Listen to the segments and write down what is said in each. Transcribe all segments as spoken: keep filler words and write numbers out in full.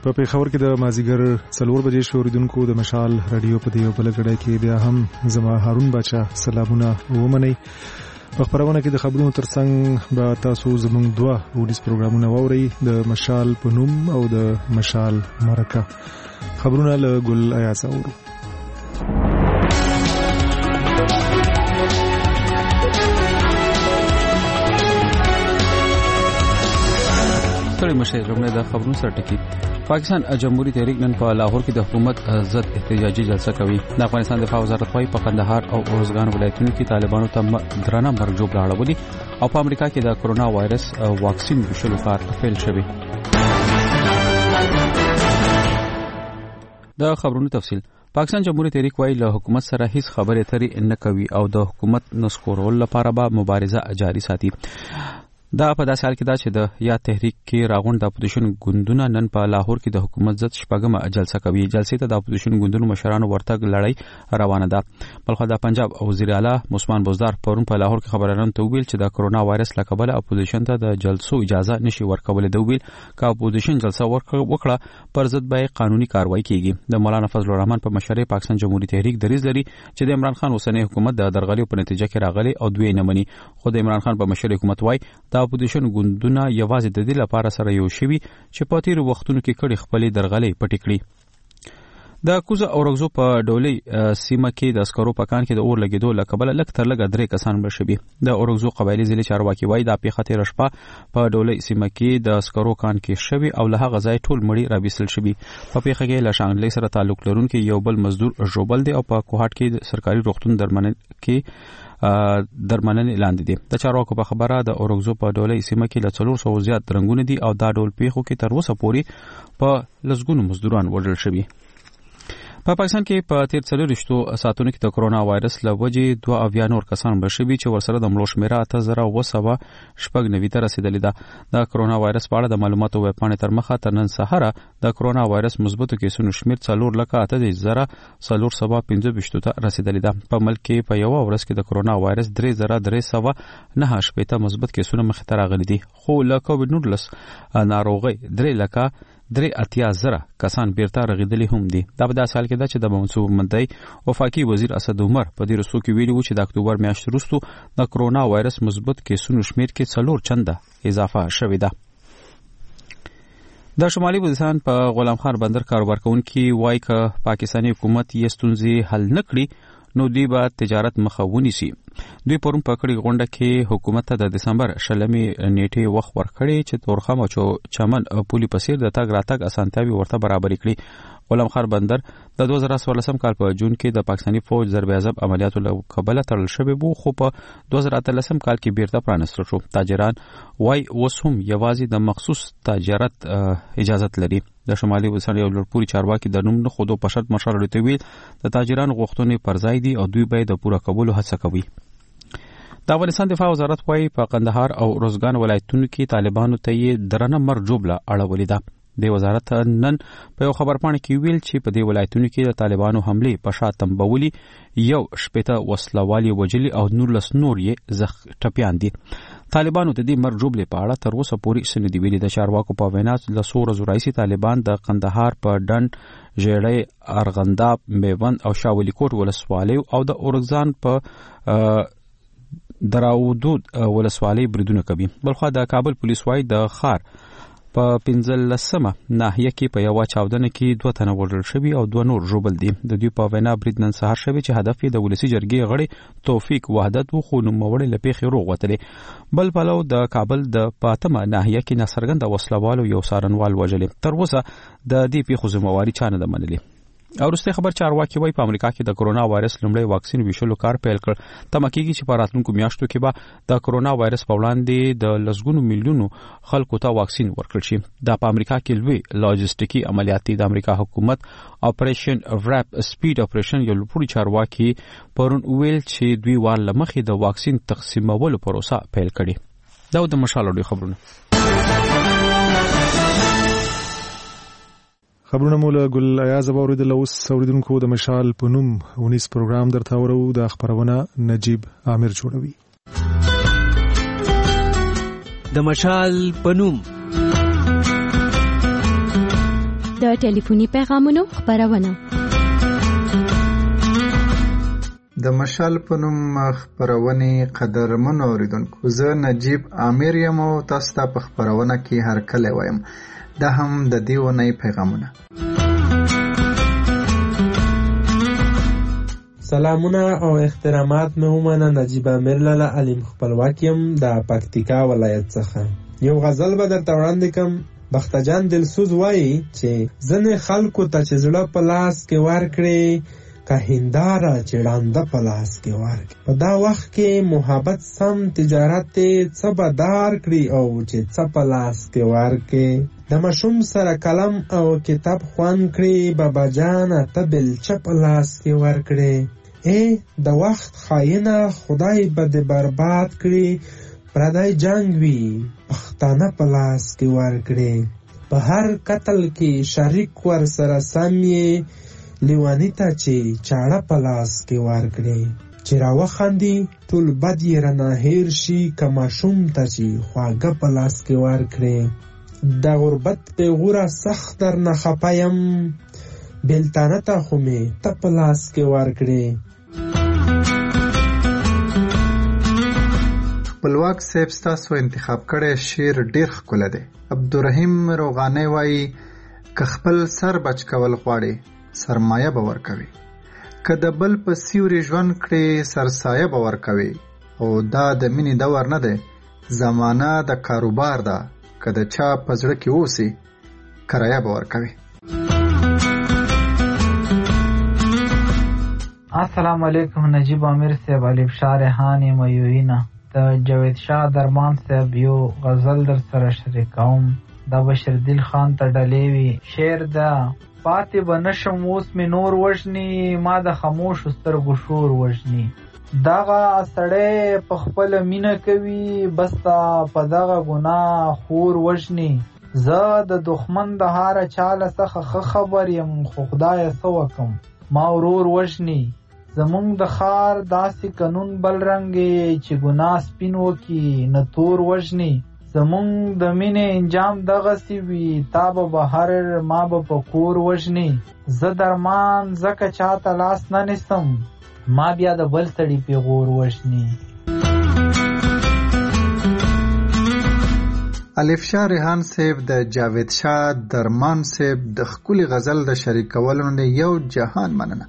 په پیښور کې د مازیګر څلور بجې شوریدونکو د مشال رادیو په دیو بل غړای کې بیا هم زما هارون بچا سلامونه ومنئ. په خبرونه کې د خبرونو ترڅنګ به تاسو زموږ دوه وډیس پروګرامونه واورئ، د مشال په نوم او د مشال مرکه. خبرونه له ګل ایاز اورو. ستړي مشه لومړی د خبرونو سره ټکی. پاکستان جمهوریت تحریک نن په لاهور کې د حکومت ضد احتجاجي جلسه کوي. د افغانستان دفاع وزارت وايي په قندهار او ارزګان ولایتونو کې طالبانو ته درانه مرګ جوړ راوړي او په امریکا کې د کرونا وایرس واکسین وشلو کار پیل شوی. د خبرونو تفصیل. پاکستان جمهوریت تحریک وايي له حکومت سره هیڅ خبرې اترې نه کوي او د حکومت نسکورول لپاره به مبارزه جاري ساتي. دا په داسې حال کې دا چې د یا تحریک کې راغونډ د اپوزیشن ګوندونه نن په لاهور کې د حکومت ضد شپږمه جلسه کوي. جلسې ته د اپوزیشن ګوندونو مشرانو ورتګ لړۍ روانه ده. بلخو د پنجاب وزیر اعلی عثمان بزدار پرون په لاهور کې خبرانو ته ویل چې د کرونا وایرس له کبله اپوزیشن ته د جلسو اجازه نشي ورکولای. د ویل کا اپوزیشن جلسه وکړه پر ضد به قانوني کاروایی کیږي. د مولانا فضل الرحمن په مشرۍ پاکستان جمهوریت تحریک دریځ لري چې د عمران خان اوسنی حکومت د درغلي په نتیجه کې راغلي او دوی نه مني. خو د عمران خان په مشرۍ حکومت وايي د اپوزیشن ګوندونه یوازې د دې لپاره سره یو شوي چې په تیر وختونو کې کړي خپلې درغلي پټې کړي. د کوزه او رغزو په ډولۍ سیمه کې د اسکرو پکان کې د اور لګیدو لکبل لک تر لګ درې کسان مړ شوي. د اورغزو قبایلی ضلع چارواکي وایي د پیښه تیر شپه په ډولۍ سیمه کې د اسکرو کان کې شوي او له هغه ځای ټول مړي رابېسل شوي. په پیښه کې له شانګلې سره تعلق لرونکي یو بل مزدور ژوبل دی او په کوهاټ کې سرکاري روغتون درمنه کې درمننه لاندې دي. د چارواکو په خبره د اورغزو په ډولۍ سیمه کې له څلور سوه زیات رنګونه دي او دا ډول پیښو کې تر اوسه پورې په لسګونو مزدوران وژل شوي. په پاکستان کې په تیر څلوېښتو ساعتونو کې د کرونا وایرس له وجې دوه اویا نور کسان مړه شوي چې ورسره د مړو شمېره اته زره اوه سوه شپږ نوي ته رسېدلې ده. د کرونا وایرس په اړه د معلوماتو ویبپاڼې تر مخه تر نن سهاره د کرونا وایرس مثبتو کیسونو شمېر څلور لکه اته دېرش زره څلور سوه پنځه ویشتو ته رسېدلې ده. په ملک کې په یوه ورځ کې د کرونا وایرس درې زره درې سوه نهه شپېته مثبت کیسونه مخې ته راغلي دي. خو له کووډ نولس ناروغۍ درې لکه درې اتیا زره کسان بیرته رغیدلي هم دي. دا په داسې حال کې ده چې د منصوب مندۍ وفاقي وزیر اسد عمر په دې رسو کې ویلي و چې د اکتوبر میاشتې وروسته د کرونا وایرس مثبت کیسونو شمېر کې څلور چنده اضافه شوې ده. د شمالي وزیرستان په غلام خان بندر کاروبار کوونکي وایي که پاکستاني حکومت یې ستونزې حل نه کړي نو دوی به تجارت مخه ونیسي. دوی پرون په کړي غونډه کې حکومت ته د دسمبر شلمې نیټې وخت ورکړی چې تورخم او چمن پولي په څیر د تګ راتګ اسانتیاوې ورته برابرې کړي. غلام خان بندر د دوه زره څوارلسم کال په جون کې د پاکستاني فوج ضرب عذاب عملیاتو له کبله تړل شوی وو، خو په دوه زره اتلسم کال کې بیرته پرانستل شو. تاجران وای اوس هم یوازې د مخصوص تجارت اجازه لري. د شمالي وزیرستان یو لوړپوړي چارواکي د نوم نه خودو په شرط مشر ته ویل د تاجرانو غوښتنې پر ځای دي او دوی باید د پوره کولو هڅه کوي. د افغانستان دفاع وزارت وايي په قندهار او ارزګان ولایتونو کې طالبانو ته یې درنه مرګ جوړه اړولې ده. د وزارت نن په یو خبرپاڼه کې ویل چې په دې ولایتونو کې د طالبانو حمله په شا تنبولي یو شپېته وسلوالي وجلي او نورلس نور یې زخ ټپيان دي. طالبانو د دې مرګ جوړې په اړه تر اوسه پورې څه نه دی ویلي. د چارواکو په وینا له څو ورځو راهیسې طالبان د قندهار په ډنډ ژړۍ ارغنداب میوند او شاولی کوټ ولسوالۍ او د اورګزان په دراودود ولسوالۍ بریدونه کوي. بلخو د کابل پولیس وايي د خار په پنځلسمه ناحیه کې په یو چاودنه کې دوه تنه وژل شوي او دوه نور ژوبل دي. د دوی په وینا برید نن سهار شوی چې هدف یې د ولسي جرګې غړي توفیق وحدت و، خو نوموړی له پیښې روغ وتلی. بل پلو د کابل د پاتمه ناحیه کې ناڅرګنده وسلوالو یو څارنوال وژلی. تر اوسه د دې پیښو ذمہواري چا نه ده منلې. او وروسته خبر چارواکي وایي په امریکا کې د کرونا وایرس لومړی واکسین ویشلو کار پیل کړ. تمه کېږي چې په راتلونکو میاشتو کې به د کرونا وایرس په وړاندې د لسګونو میلیونو خلکو ته واکسین ورکړل شي. دا په امریکا کې لوی لاجستیکي عملیات دي. د امریکا حکومت اپریشن ورپ سپیډ اپریشن یو لوی چارواکي پرون ویل چې دوی وار لمخې د واکسین تقسیمولو پروسه پیل کړي. دا د مشال اړوي خبرونه. خبرونه مولا ګل ایاز باوریدل. اوس اوریدونکو د مشال په نوم ونیس پروګرام درته ورو. د خبرونه نجیب عامر جوړوي. د مشال په نوم د ټلیفوني پیغامونو خبرونه. د مشال په نوم خبرونه قدرمن اوریدونکو، زه نجیب عامر یم او تاسو ته په خبرونه کې هر کله وایم. دا هم د دې ونې پیغامونه. سلامونه او احترامات مې ومنه. نجیب عامر لاله علیم خپلواک یم د پکتیکا ولایت څخه. یو غزل به درته وړاندې کوم. بختجان دلسوز وایي چې ځنې خلکو ته چې زړه په لاس کې ورکړي، که هنداره چې ړانده په لاس کې ورکړي. په دا وخت کې محبت سم تجارت څه به دار کړي او چې څه په لاس کې ورکړي. د ماشوم سره قلم او کتاب خوان کړي، بابا جانه ته بلچه په لاس کې ورکړي. ای د وخت خاینه خدای به دې برباد کړي، پردی جنگ وي پښتانه په لاس کې ورکړي. په هر قتل کې شریک ور سره سم یې، لیوانی ته چې چاړه په لاس کې ورکړي. چې راوخاندي ټول بد یې رانه هیر شي، که ماشوم ته چې خواږه په لاس کې ورکړي. د غربت پیغوره سخت درنه خفه یم، بېلتانه ته خو مې ته په لاس کې ورکړي. خپلواک صاحب ستاسو انتخاب کړی شعر ډیر ښکلی دی. عبدالرحیم روغانی وایي که خپل سر بچ کول غواړي، سرمایه به ورکوي. که د بل په سیوري ژوند کړي، سرسایه به ورکوي. او دا د مینې دور نه دی، زمانه د کاروبار ده. که د چا په زړه کې اوسي، کرایه به ورکوي. السلام علیکم. نجیب عامر صاحب، الف شاه ریحان میوینا د جاوید شاه درمان صاحب یو غزل در سره شریکوم. دا بشیر دل خان ته ډلې وي. شعر دا پاتې به نشم اوس مې نور وژني، ما د خاموشو سترګو شور وژني. دغه سړی په خپله مینه کوي، بس تا په دغه ګناه خور وژني. زه د دښمن د هاره چاله څخه ښه خبر یم، خو خدایه څه وکم ما ورور وژني. زمونږ د ښار داسې قانون بل رنګې، چې ګناه سپین وکي نه تور وژني. زمونږ د مینې انجام دغسې وي، تا به بهر ما به په کور وژني. زه درمان ځکه چاته لاس نه نیسم، ما بیا د بل سړي پیغور وژني. الف شاه ریحان صاحب د جاوید شاه درمان صاحب د ښکلي غزل د شریکولو نه یو جهان مننه.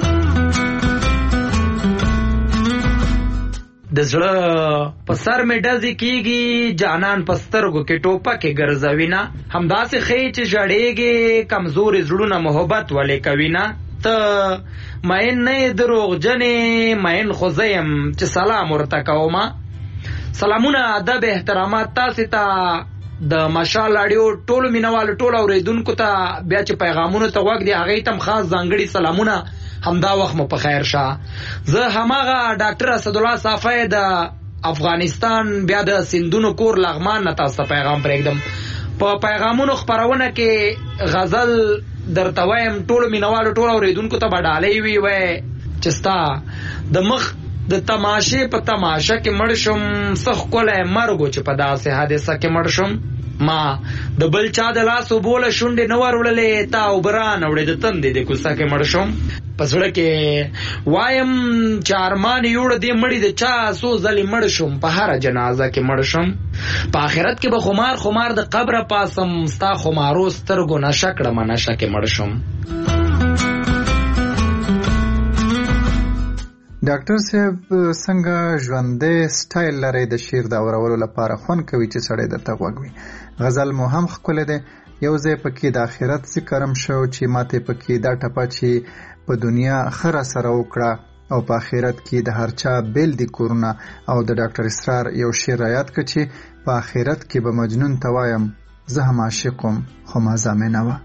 د زړه په سر مې ډزې کېږي، جانان په سترګو کې ټوپکې ګرځوینه. همداسې ښې چې ژړېږي، کمزورې زړونه محبت ولې کوینه. ته مین نه یې دروغجنې، مین خو زه یم چې سلام ورته کومه. سلامونه، ادب، احترامات تاسې ته، د مشال راډیو ټولو مینوالو، ټولو اورېدونکو ته. بیا چې پیغامونو ته غوږ دی، هغې ته هم خاص ځانګړي سلامونه. همدا وخت مو په خیر شه. زه هماغه ډاکټر اسدالله صافی د افغانستان بیا د سندونو کور لغمان نه تاسو ته پیغام پرېږدم. په پیغامونو خپرونه کې غزل درته وایم، ټولو مینوالو ټولو اورېدونکو ته به ډالۍ وي وی چې ستا د مخ د تماشې په تماشه کې مړ شم، څه ښکلی مرګ و چې په داسې حادثه کې مړ شم. ما د بل چا د لاس اوبوله شونډې نه ور وړلې، تا اوبه رانوړې د تندې د کوڅه کې مړ شم. په زړه کې وایم چې ارمان یوړ دې مړي د چا څو ځلې مړ شم، په هره جنازه کې مړ شم. په آخرت کې به خمار خمار د قبره پاسم، ستا خمارو سترګو نشه کړمه نشه کې مړ شم. ډاکټر صاحب څنګه ژوندی سټایل لري د شعر د اورولو لپاره، خوند کوي چې سړی درته غوږ وي. غزل مو هم ښکلی دی. یو ځای پکې د آخرت ذکر هم شو چې ماته پکې دا ټپه چې په دنیا خره سره وکړه او په آخرت کې د هر چا بیل دي کورونه، او د ډاکټر اسرار یو شعر رایاد کړ چې په آخرت کې به مجنون ته وایم زه هم عاشقم خو ما زامنه وه.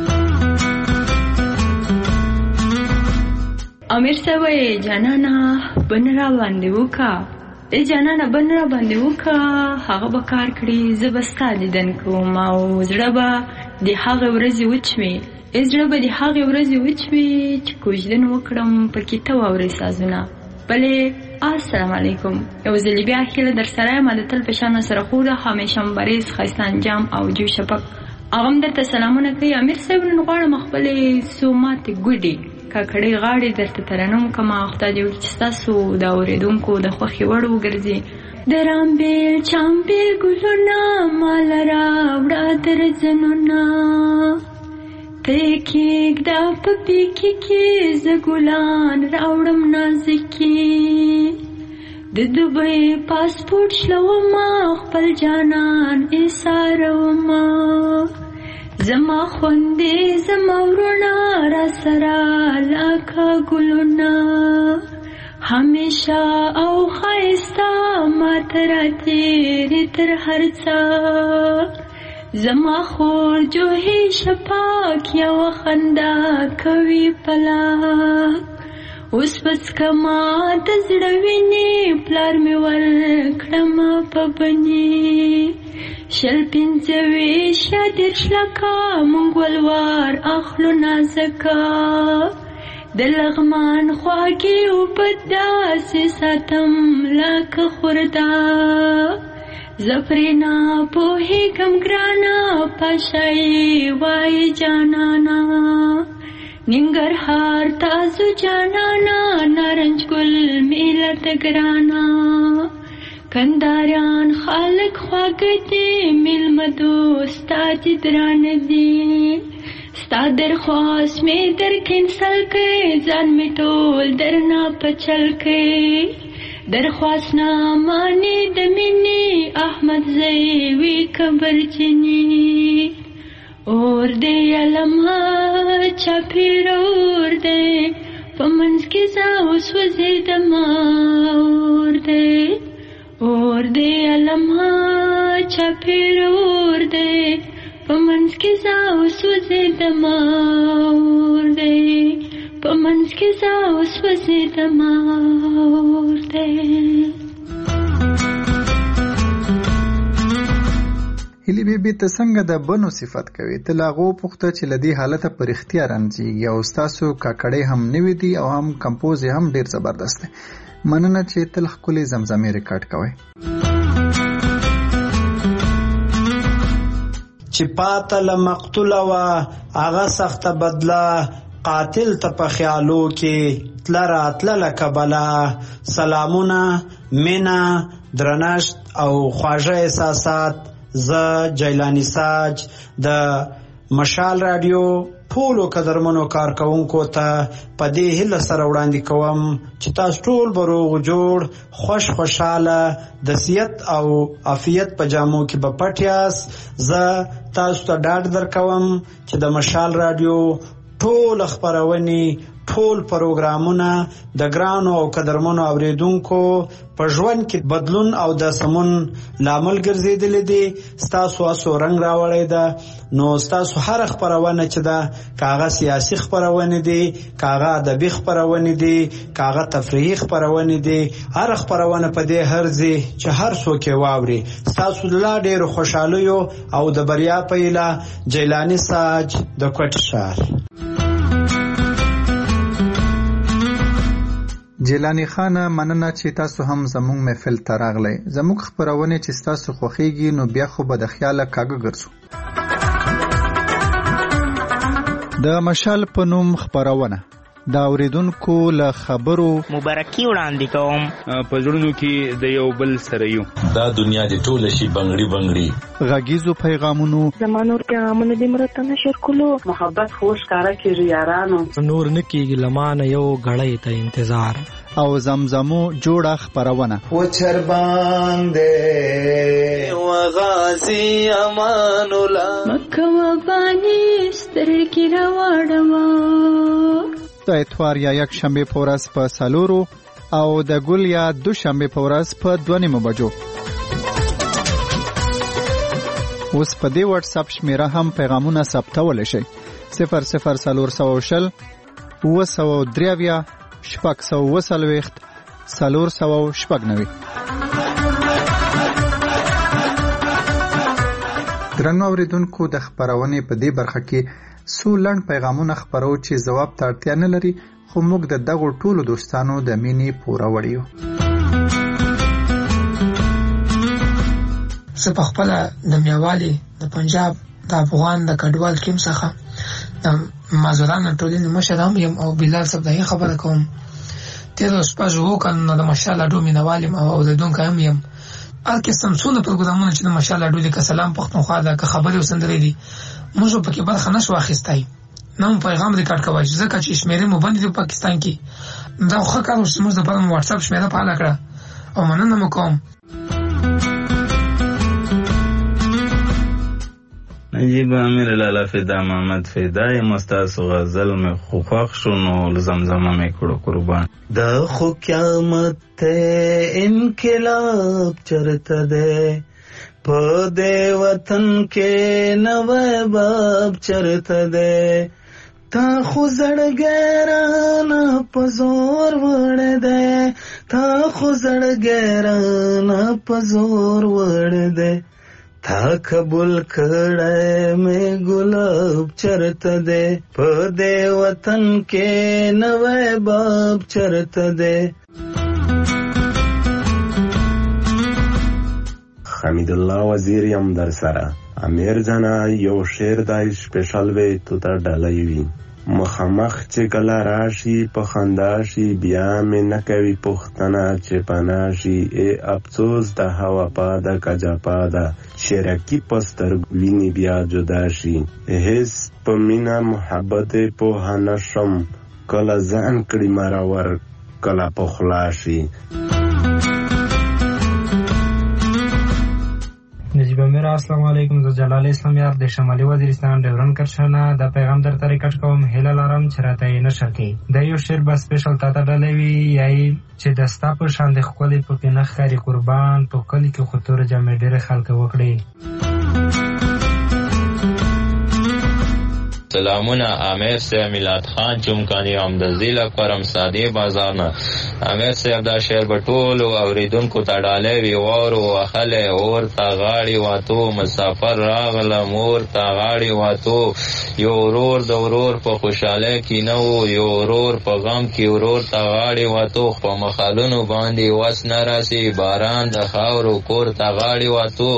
امیر صاحب جانانا بن را باندې وکا، ای جانانا بن را باندې وکا، هغه به کار کړي، زه به ستا لیدن کوم او زړه به د هغې ورځې وچوي، ای زړه به د هغې ورځې وچوي چې کوژدن وکړم پکې ته واورې سازونه. بلې السلام علیکم. یو ځلې بیا هیله در سره یم د تل په شان سره خو ده، همیشه مبارز، ښایسته انجام او جو شفق هغه هم درته سلامونه کوي. امیر صاحب نن غواړم خپلې څو ماتې ګوډې کاکړۍ غاړې درته ترنم کړم. خدای دې وکړي چې ستاسو د اورېدونکو د خوښې وړ وګرځي. د رامبېل چامبېل ګلونه مال راوړه درځنونه ته یې کېږده په پیکي کې زه ګلان راوړم نازکي. د دوبۍ پاسپورټ شلومه خپل جانان ایسارومه زما خوندې زما ورونه را سره لکه ګلونه همیشه او ښایسته ماته راتېرې تر هر څه زما خور جوهې شپاک یوه خندا کوي پلاک اوس پڅکما د زړه وینې پلار مې ورکړمه په بنې شل پنځه ویشت یا دېرش لکه مونږ ولوار اخلو نازکه د لغمان خواږې اوبه داسې ساتم لکه خورده زه پرې نه پوهېږم ګرانه پاشایي وایي جانانه ننګرهار تاسو جانانا نارنج ګل ملت ګرانا کنداریان خالق خواږه دي میلمه دوستا دي درانه دي ستا درخواست مې در کینسل کړې ځان مې ټول درنه پچل کړې درخواست نامانې د مینې احمد زوی کبرجنې اور دے علمها چاپیر اور دے پمنس کی زاوس وزیدما اور دے اور دے علمها چاپیر اور دے پمنس کی زاوس وزیدما اور دے پمنس کی زاوس وزیدما اور دے. هیلی بیبي ته څنګه د بنو صفت کوي؟ ته له هغو وپوښته چې له دې حالته په رښتیا رنځېږي او ستاسو کاکړۍ هم نوي دي او هم کمپوز یې هم ډېر زبردست دی. مننه چې تل ښکلې زمزمې ریکارډ کوئ. چې پاته له مقتوله وه هغه سخته بدله قاتل ته په خیالو کې تله راتله لکه بلا سلامونه مینه درنښت او خواږه احساسات. زه جیلانی ساج د مشال رادیو ټولو قدرمنو کارکونکو ته په دې هیله سره وړاندې کوم چې تاسو ټول به روغ جوړ خوش خوشحاله د صحت او عافیت په جامو کې به پټ یاست. زه تاسو ته ډاډ درکوم چې د مشال رادیو ټول خپرونې ټول پروګرامونه د ګرانو او قدرمنو اوریدونکو په ژوند کې بدلون او د سمون لامل ګرځېدلې دي. ستاسو اسو رنگ راوړی ده. نو ستاسو هر خپرونه چې ده کاغه سیاسي خپرونه دي کاغه ادبي خپرونه دي کاغه تفریحي خپرونه دي هر خپرونه په دې هرځي چې هر څوک یې واوري. ستاسو لا ډېر خوشاله یو او د بریا په اله جیلانی ساج د کوټ شهر. جیلانی خانه مننه چې تاسو هم زموږ محفل ته راغلی. زموږ خپرونې چې تاسو خوښیږي نو بیا خو به د خیاله کاږه ګرځو. د مشال په نوم خپرونه د اوریدونکو له خبرو مبارکي وړاندې کوم. په زړونو کې د یو بل سره یو دا دنیا د ټول شي بنگړي بنگړي غږیزو پیغامونو زمانو پیغامونه د مرته نشر کولو محبت خوش کارا کیږي یارانو نور نکیږي لمانه یو غړې ته انتظار او زمزمو جوړه خپرونه و چرباندې و غازی امان الله مکه و بانی سترګې راوړما د اتوار یا یک شنبه په ورځ په سالورو او د ګل یا دو شنبه په ورځ په دوه نیمو بجو. اوس په دې واتس اپ شمیره هم پیغامونه ثبتولی شئ. صفر صفر څلور سوه شل اوه سوه درې اویا شپږ سوه اوه څلوېښت څلور سوه شپږ نوي. درنو اورېدونکو د خپرونې په دې برخه کې څو لنډ پیغامونه خپرو چې ځواب ته اړتیا نه لري خو موږ د دغو ټولو دوستانو د مینې پوره وړیو. زه په خپله د میوالي د پنجاب د افغان د کډوال ټیم څخه د مازوران ټولنې مشر هم یم او بلال صاحب دغه خبره کوم تیر شپږ وکړ نو د مشال اډو مینوال یم او د دونکو هم یم الکه سمسونه پروګرامونه چې د مشال اډو د سلام پښتونخوا د خبرې وسندري دي موږ په کې برخه نشو اخیستای نو پیغام ریکارډ کوي ځکه چې شمیرې مو باندې په پاکستان کې دا خو کار اوس موږ د په واتس اپ شمیره په اړه او مننه مو کوم. نجیب امیر لالا فدا محمد فدای مستاسو غزل میں خوخ شنو زمزمه میں کړو قربان دا خو قیامت ته انقلاب چرته ده په دې وطن کې نوې باب چرته ده تا خو زړګرانه په زور وړ ده تا خو زړګرانه په زور وړ ده تا قبول کړه مې ګلاب چرته ده په دې وطن کې نوې باب چرته ده. حمید الله وزیر یم در سره امیر جانا یو شعر دای سپیشل وی تو ته ډالای وی مخامخ چې کله راشي په خندا شي بیا مې نه کوي پوښتنه چې پنا شي ای افسوس د هوا پاده کجا پاده شرکی پستر ویني بیا جدا شي هیڅ په مینا محبت په هنشم کله ځان کړي مراور کله په خلاصي. نجیب امیر السلام علیکم. زه جلال اسلام یار د شمالي وزیرستان ډیورن کرشنه د پیغام در طریقټ کوم هله لارم چې راته یې نشر کی د یو شعر بس سپیشل تا ته ډلوي یای چې دستا په شان د خپلې په کې نخري قربان په کلی کې خطور جامې ډېر خلک وکړي. سلامونه امیر صاحب میلاد خان چمکانی آمدزی لکرم سادی بازار نه امیر صاحب دا شعر بټول اوریدونکو ته ډالې وی وورو اخله اور تا غاړي واتو مسافر راغله مور تا غاړي واتو یو ورور د ورور په خوشاله کې نو یو ورور په غم کې ورور تا غاړي واتو خو مخالونو باندې واس ناراسي باران د خاورو کور تا غاړي واتو.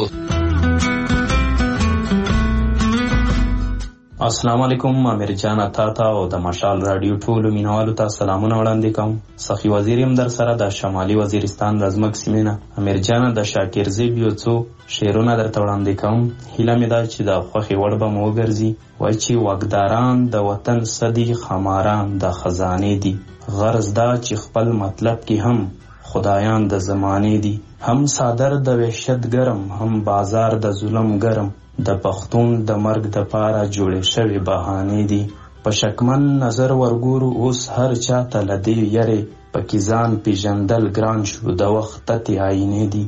السلام علیکم امیر جان تا تا او د مشال رادیو ټولو مینوالو ته سلامونه وړاندې کوم. سخی وزیر يم در سره د شمالي وزیرستان د ازمک سیمینه امیر جان د شاکر زیب یو څو شعرونه درته وړاندې کوم. هیله مې ده چې د خوښي وړ به مو وګرځي. وای چې واګداران د وطن صدی خماران د خزانه دي غرض دا چې خپل مطلب کې هم خدایان د زمانه دي هم صادر د وحشت ګرم هم بازار د ظلم ګرم د پښتون د مرګ د پاره جوړې شوی بهانه دي په شکمن نظر ورګورو اوس هر چا ته لدی یری پکې ځان پیژندل ګران شو د وخت ته عینې دي.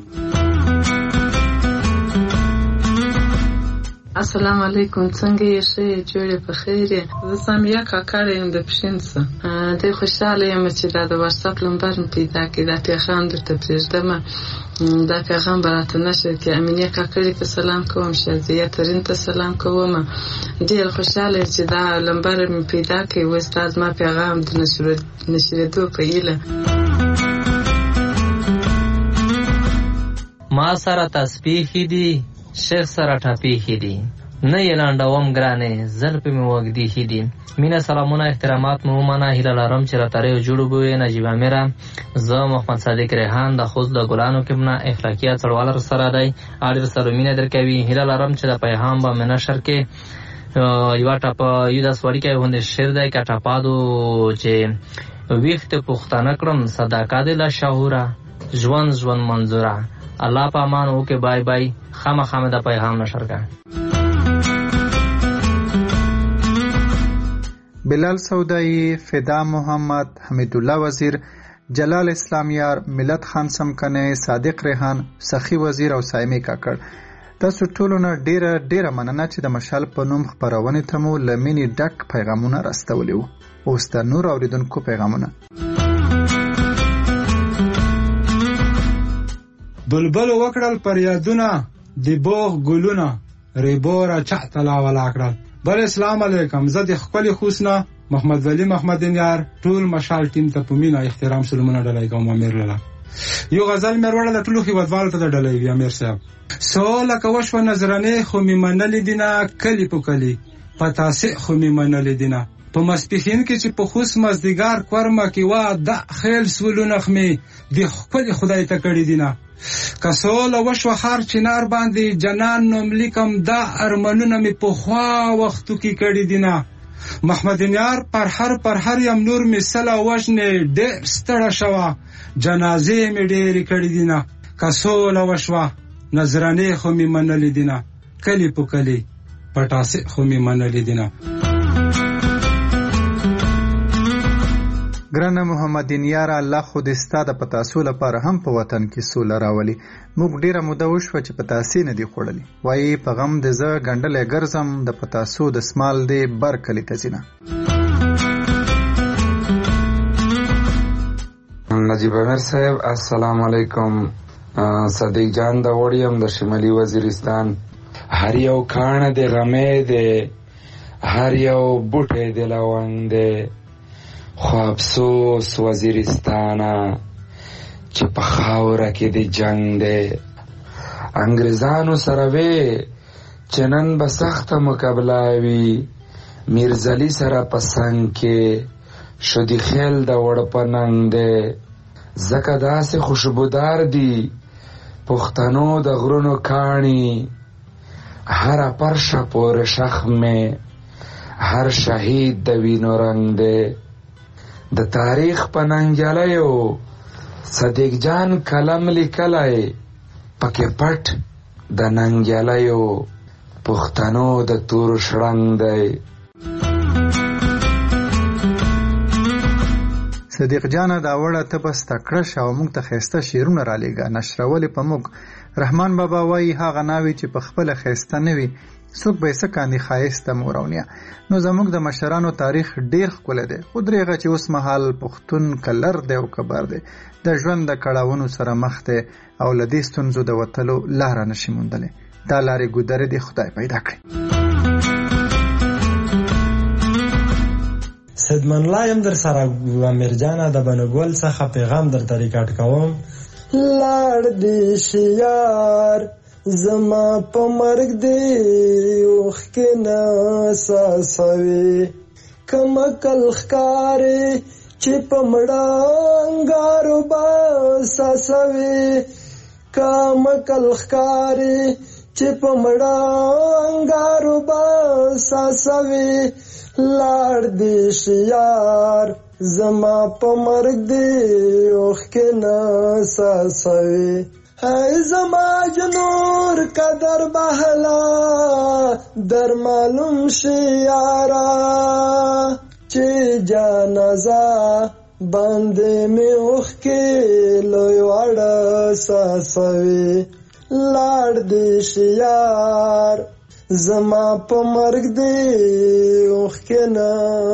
السلام علیکم څنګه یې شه جوړې په خیر زه سامیا کاکړ یم د پښینسه ډېر خوشاله یم چې دا د واتس اپ نمبر پیدا کړی دا پیغام درته پرېږدم دا پیغام براته نشر کې امینه کاکړ ته سلام کوم شازیه ترین ته سلام کوم ډېر خوشاله چې دا نمبر می پیدا کړی و استاد ما پیغام د نشر نشریدو په ایله ما سره تسبیح دی شیخ سره ټاپی دی نه یلاندوم ګرانه زلپ می وګدی هدی مینا سلامونه احترامات مو منه هیله لرم چې را تاره جوړو بوې نجیب امیر زه محمد صادق ریحان د خوست د ګلانو کې منا اخلاقیات څړوال سره دی اړ سره مینا درکوي هیله لرم چې د پیغام به منشر کې یو ټاپ یو د سوړی کې هونه شعر دی کا ټاپادو چې ویخت پښتانه کړم صداقت له شهوره ژوند ژوند منظوره الله پامان اوکے بای بای خامہ خامہ دا پیغام نشر کا. بلال سودائی، فدا محمد، حمید الله وزیر، جلال اسلام یار، ملت خان سمکنه، صادق ریحان، سخی وزیر او سایمه کاکړ. تاسو ټولو نه ډیره ډیره مننه چې د مشال په نوم خبرونه ته مو لمنې ډک پیغامونه راستولیو. اوس د نور اوریدونکو پیغامونه. بلبل وکړل پر یادونه د بوغ ګلونه ریبورا چحتلا ولا کړل. بل اسلام علیکم. زه د خپل خوسنه محمد ولی محمد یار ټول مشال ټیم ته په مینا احترام سلامونه ډالای کوم امیر لاله. یو غزل مې وروړه د ټولو هیوادوالو ته د ډالۍ وي امیر صاحب. سو لکه وشوه نظرانې خو مې منلې دینه، کلی په کلی په تاسې خو مې منلې دینه. په مسپښین کې چې په خوس مازدیګر کورمه کې وا د خیل سولو نغمې د ښکلي خدای ته کړي دینه. که سوله وشوه هر چنار باندې جنان نوم لیکم دا ارمانونه مې پخوا وختو کې کړي دینه. محمد یار پر هر پر هر یم نور می سلا وژنې ډېر ستړه شوه جنازې مې ډېرې کړي دینه. که سوله وشوه نظرانې خو مې منلې دینه، کلی په کلی پټاسې خو مې منلې دینه. ګرانه محمد یار الله خو دې ستا د پتاسو لپاره هم په وطن کې سوله راولي. موږ ډیره موده وشوه چې پتاسې نه دي خوړلي. وایي په غم د زه ګنډلی ګرځم د پتاسو د سمال دې بر کلي ته ځینه. نجیب امیر صاحب السلام علیکم. صدیق جان د وړیم د شمالي وزیرستان. هر یو کاڼه د غمې دی، هر یو بوټی د لونګ دی، خو افسوس وزیرستانه چې په خاوره کې د جنگ دی. انګریزانو سره وی چې نن به سخته مقابله وي، میرزلي سره په سنګ کې شدي خیل د وړ په ننګ دی. ځکه داسې خوشبودار دي پښتنو د غرونو کاڼي، هره پرشه پورې شخمې، هر شهید د وینو رنګ دی. د تاریخ په ننګیالیو صدیق جان کلم لیکلی، پکې پټ د ننګیالیو پښتنو د تور شړنګ دی. صدیق جانه دا وړه ته بس تکړه شه او موږ ته ښایسته شعرونه رالیږه، نشرولې په موږ. رحمان بابا وایي هغه ناوې چې په خپله ښایسته نه وي څوک به یې څه کاندي ښایسته مورونیه. نو زموږ د مشرانو تاریخ ډېر ښکلی دی، خو درېغه چې اوس مهال پښتون کلر دی او کبر دی، د ژوند د کړاوونو سره مخ دی او له دې ستونزو د وتلو لاره نشي موندلی. دا لارې ګودرې دې خدای پیدا کړي. سیدمن الله یم در سره امیر جانه د بنګول څخه پیغام درته ریکارډ کوم. لاړ دې شي یار زما په مرګ دی اوښکې نه ساسوي، کم عقل ښکارې چې په مړه انګارو به ساسوي، کم عقل ښکارې چې په مړه انګارو به ساسوي. لاړ دې شي یار زما په مرګ دی اوښکې نه ساسوي. ای زما جنور قدر بهلا در معلوم شي یارا، چې جانازه باندې مې اوښکې لوی واړه ساسوي. لاړ دې شي یار زما په مرګ دی اوښکې نه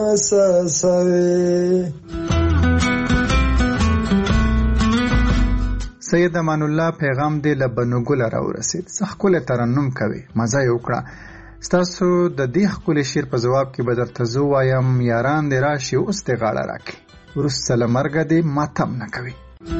ساسوي. سید امان الله پیغام دې له بنوګله راورسید. څه ښکلی ترنم کوي، مزه یې وکړه. ستاسو د دې ښکلي شعر په ځواب کې به درته زه ووایم یاران دې راشي اوس دې غاړه راکړي، وروسته له مرګه دې ماتم نه کوي.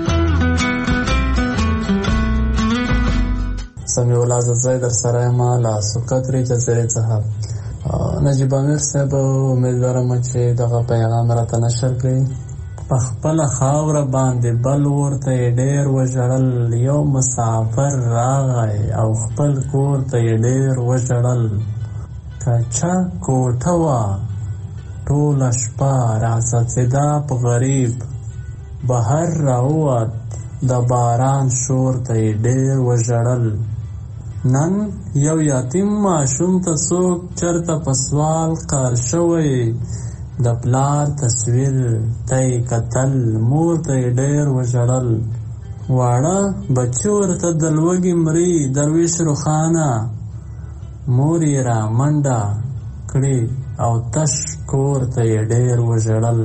سمیع الله زه در سره یم له سکترې جزیرې څخه. نجیب امیر صاحب امیدوارم چې دغه پیغام راته نشر کړي. په خپله خاوره باندې بل ورته یې ډېر وژړل، یو مسافر راغی او خپل کور ته یې ډېر وژړل. کچا کوټه وه ټوله شپه راڅڅېده په غریب، بهر راووت د باران شور ته یې ډېر وژړل. نن یو یتیم ماشوم ته څوک چرته په سوال قار شوی، د پلار تصویر ته یې کتل مور ته یې ډېر وژړل. واړه بچي ورته د لوږې مري درویش روښانه، مور یې را منډه کړې او تش کور ته یې ډېر وژړل.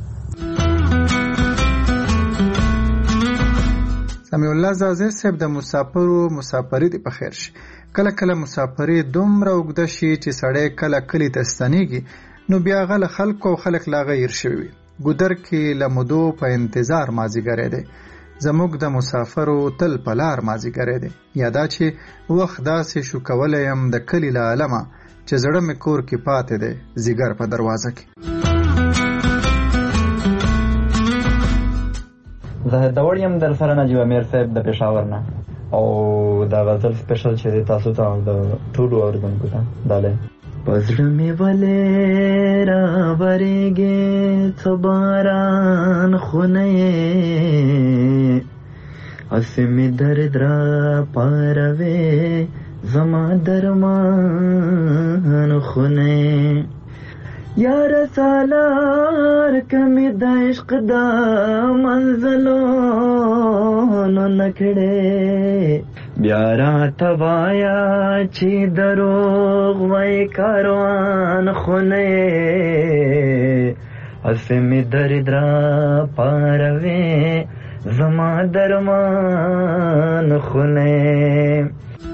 سمیع الله زازر صاحب د مسافرو مسافري دې په خیر شي. کله کله مسافري دومره اوږده شي چې سړی کله کلي ته ستنېږي نو بیا غله خلکو او خلک لا غیر شوي وي. ګودر کې له مودو په انتظار مازیګری دی. زموږ د مسافرو تل په لار مازیګری دی. یا دا چې وخت داسې شو کولی یم د کلي له عالمه چې زړه مې کور کې پاتې دی زیګر په دروازه کې. زه د وړ یم در سره نجیب امیر صاحب د پېښور نه او دا غزل سپیشل چې تاسو ته او د ټولو اورېدونکو ته ډالۍ. په زړه مې ولې راورېږې څه باران خونه یې هسې مې درد را پاروې زما درمان خونه یې یاره سالار کمی د عشق د منزلونو نکړې بیا راته وایه چې دروغ وایي کاروان خونه یې هسې مې درد را پاروې زما درمان خونه یې.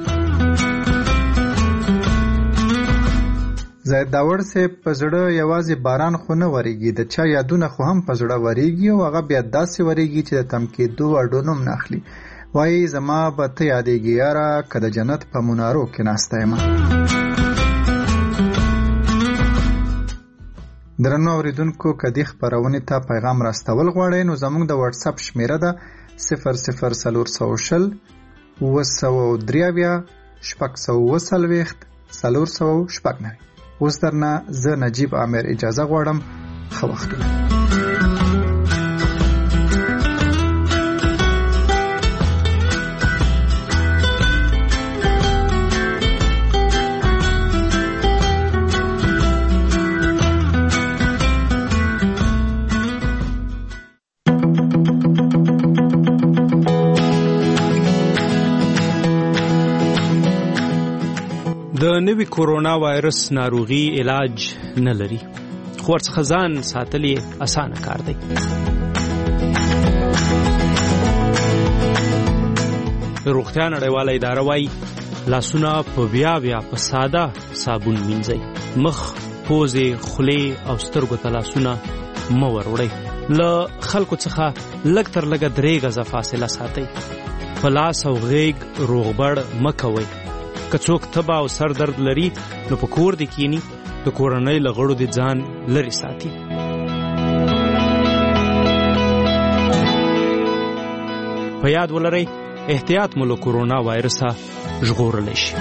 زید داور صاحب په زړه یوازې باران خو نه ورېږي، د چا یادونه خو هم په زړه ورېږي او هغه بیا داسې ورېږي چې د تم کېدو اډو نوم نه اخلي. وایي زما به ته یادېږي یاره که د جنت په منارو کې ناسته یم. درنو اورېدونکو که دې خپرونې ته پیغام راستول غواړئ نو زموږ د واتساپ شمېره ده صفر صفر څلور سوه شل اوه سوه درې اویا شپږ سوه اوه څلوېښت څلور سوه شپږ نوي. اوس درنه زه نجیب عامر اجازه غواړم. ښه وخت ولرئ. د نوي کورونا وایرس ناروغي علاج نه لري، خو ورڅخه ځان ساتل یې اسانه کار دی. روغتیا نړیواله اداره وایي لاسونه په بیا بیا په ساده صابون مینځئ. مخ، پوزې، خولې او سترګو ته لاسونه مه وروړئ. له خلکو څخه لږ تر لږه درې غزه فاصله ساتئ. په لاس او غیږ روغبړ مه کوئ. که څوک تبه او سر درد لري نو په کور دې کینی، د کورنۍ له غړو دې ځان لرې ساتي. په یاد ولرئ احتیاط مو له کورونا وایرسه ژغورلی شي.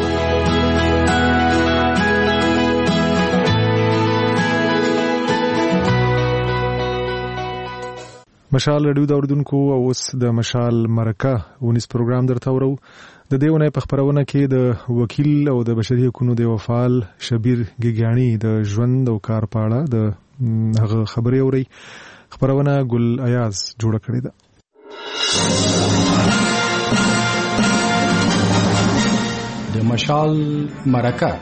مشال رادیو د اوریدونکو او اوس د مشال مرکه ونیس پروګرام درته ورو. د دې ونې په خبرونه کې د وکیل او د بشري حقوقو د وفال شبیر ګیګیانی د ژوند او کار په اړه د هغه خبرې اوري. خبرونه ګل ایاز جوړه کړې ده. د مشال مرکه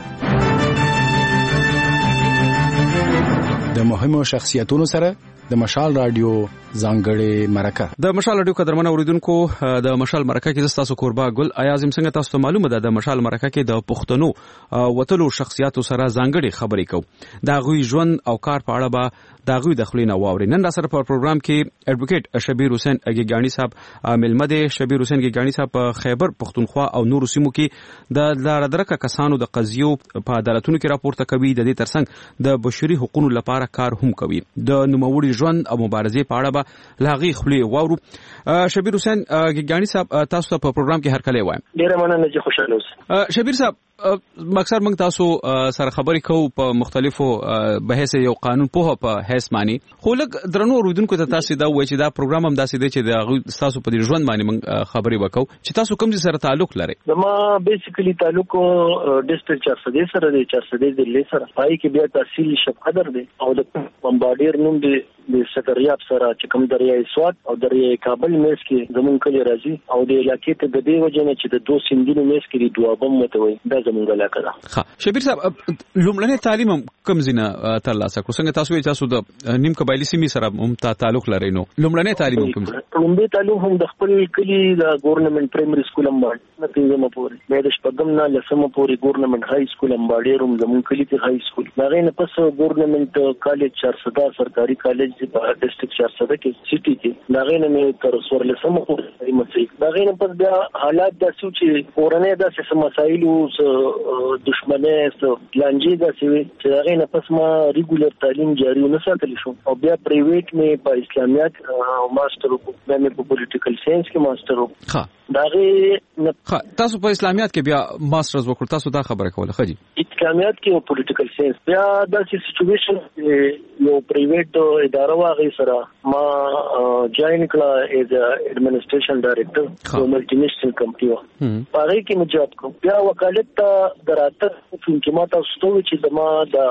د مهمو شخصیتونو سره د مشال رادیو ځانګړې مرکه. د مشال رادیو قدرمن اوریدونکو، د مشال مرکه کې تاسو کوربه ګل ایاز څنګه تاسو ته معلومه ده د مشال مرکه کې د پښتنو وتلو شخصیتو سره ځانګړې خبرې کوو. دا غوي ژوند او کار په اړه به دا غوي د خلینو واوري. نن را سره په پروګرام کې اډوکیټ شبیر حسین ګیګانی صاحب ملمده. شبیر حسین ګیګانی صاحب په خیبر پښتونخوا او نورو سیمو کې د لارډرکه کسانو د قضیو په عدالتونو کې راپورته کوي. د دې ترڅنګ د بشري حقوقو لپاره کار هم کوي. د نوموړي ژوند او مبارزې په اړه به لاغي خپل واورو. شبیر حسین ګیګانی صاحب تاسو ته په پروګرام کې هر کله وایم. ډیره مننه چې خوشاله اوسئ. شبیر صاحب مکسر موږ تاسو سره خبرې کوو په مختلفو بحث یو قانون په په حیث معنی، خو لږ درنو اوریدونکو ته تاسو دا وایي چې دا پروګرام هم داسې دی چې د تاسو په دې ژوند باندې موږ خبرې وکړو چې تاسو کوم ځای سره تعلق لرئ. زما بیسیکلی تعلق ډیسټریکټ چار سدې سره دی، چار سدې ضلع سره. پای کې بیا تحصیل شپ قدر دی او د بمبارډیر نوم دی د سکریاب سره چې کوم دریای سوات او دریای کابل میس کې زمون کلی راځي او د علاقې ته د دې وجه نه چې د دوه سیندونو میس کې د دوابم متوي دا زمونږ علاقه ده. ښه شبیر صاحب، لومړنی تعلیم کوم ځینه ترلاسه کړو؟ څنګه تاسو یې تاسو د نیم قبایلی سیمې سره هم تعلق لرئ؟ نو لومړنی تعلیم کوم ځای؟ لومړنی تعلیم هم د خپل کلی د ګورنمنت پرایمري سکول امباړ نه پنځمه پورې، بیا د شپږم نه لسمه پورې ګورنمنت های سکول امباړ هم زمون کلی ته های سکول. دا غي نه پس ګورنمنت کالج چارسدا سرکاري کالج چې په ډیسټریکټ چارسده کې سیټي کې دا غینه مې تر څوارلسم پورې مڅي دا غینه پس بیا حالات داسې چې اورنه داسې مسایل او دښمنۍ سره لانجې داسې چې دا غینه پس ما ریګولر تعلیم جاری نه ساتل شو او بیا پرایویټ مې په اسلامیات ماستر وکړ مې په پولیټیکل ساينس کې ماستر وکړ ها دا غي تاسو په اسلامیات کې بیا ماسترز وکړ تاسو دا خبره کوله خجی اسلامیات کې او پولیټیکل ساينس بیا داسې سچويشن یو پرایویټ اداره واغې سره ما جوائن کړه ایز ایڈمنسټریشن ډایریکټر په ملټي نیشنل کمپنی و هغه کې مې جاب کوم بیا وکالت ته دراته چې ما تاسو ته چې زما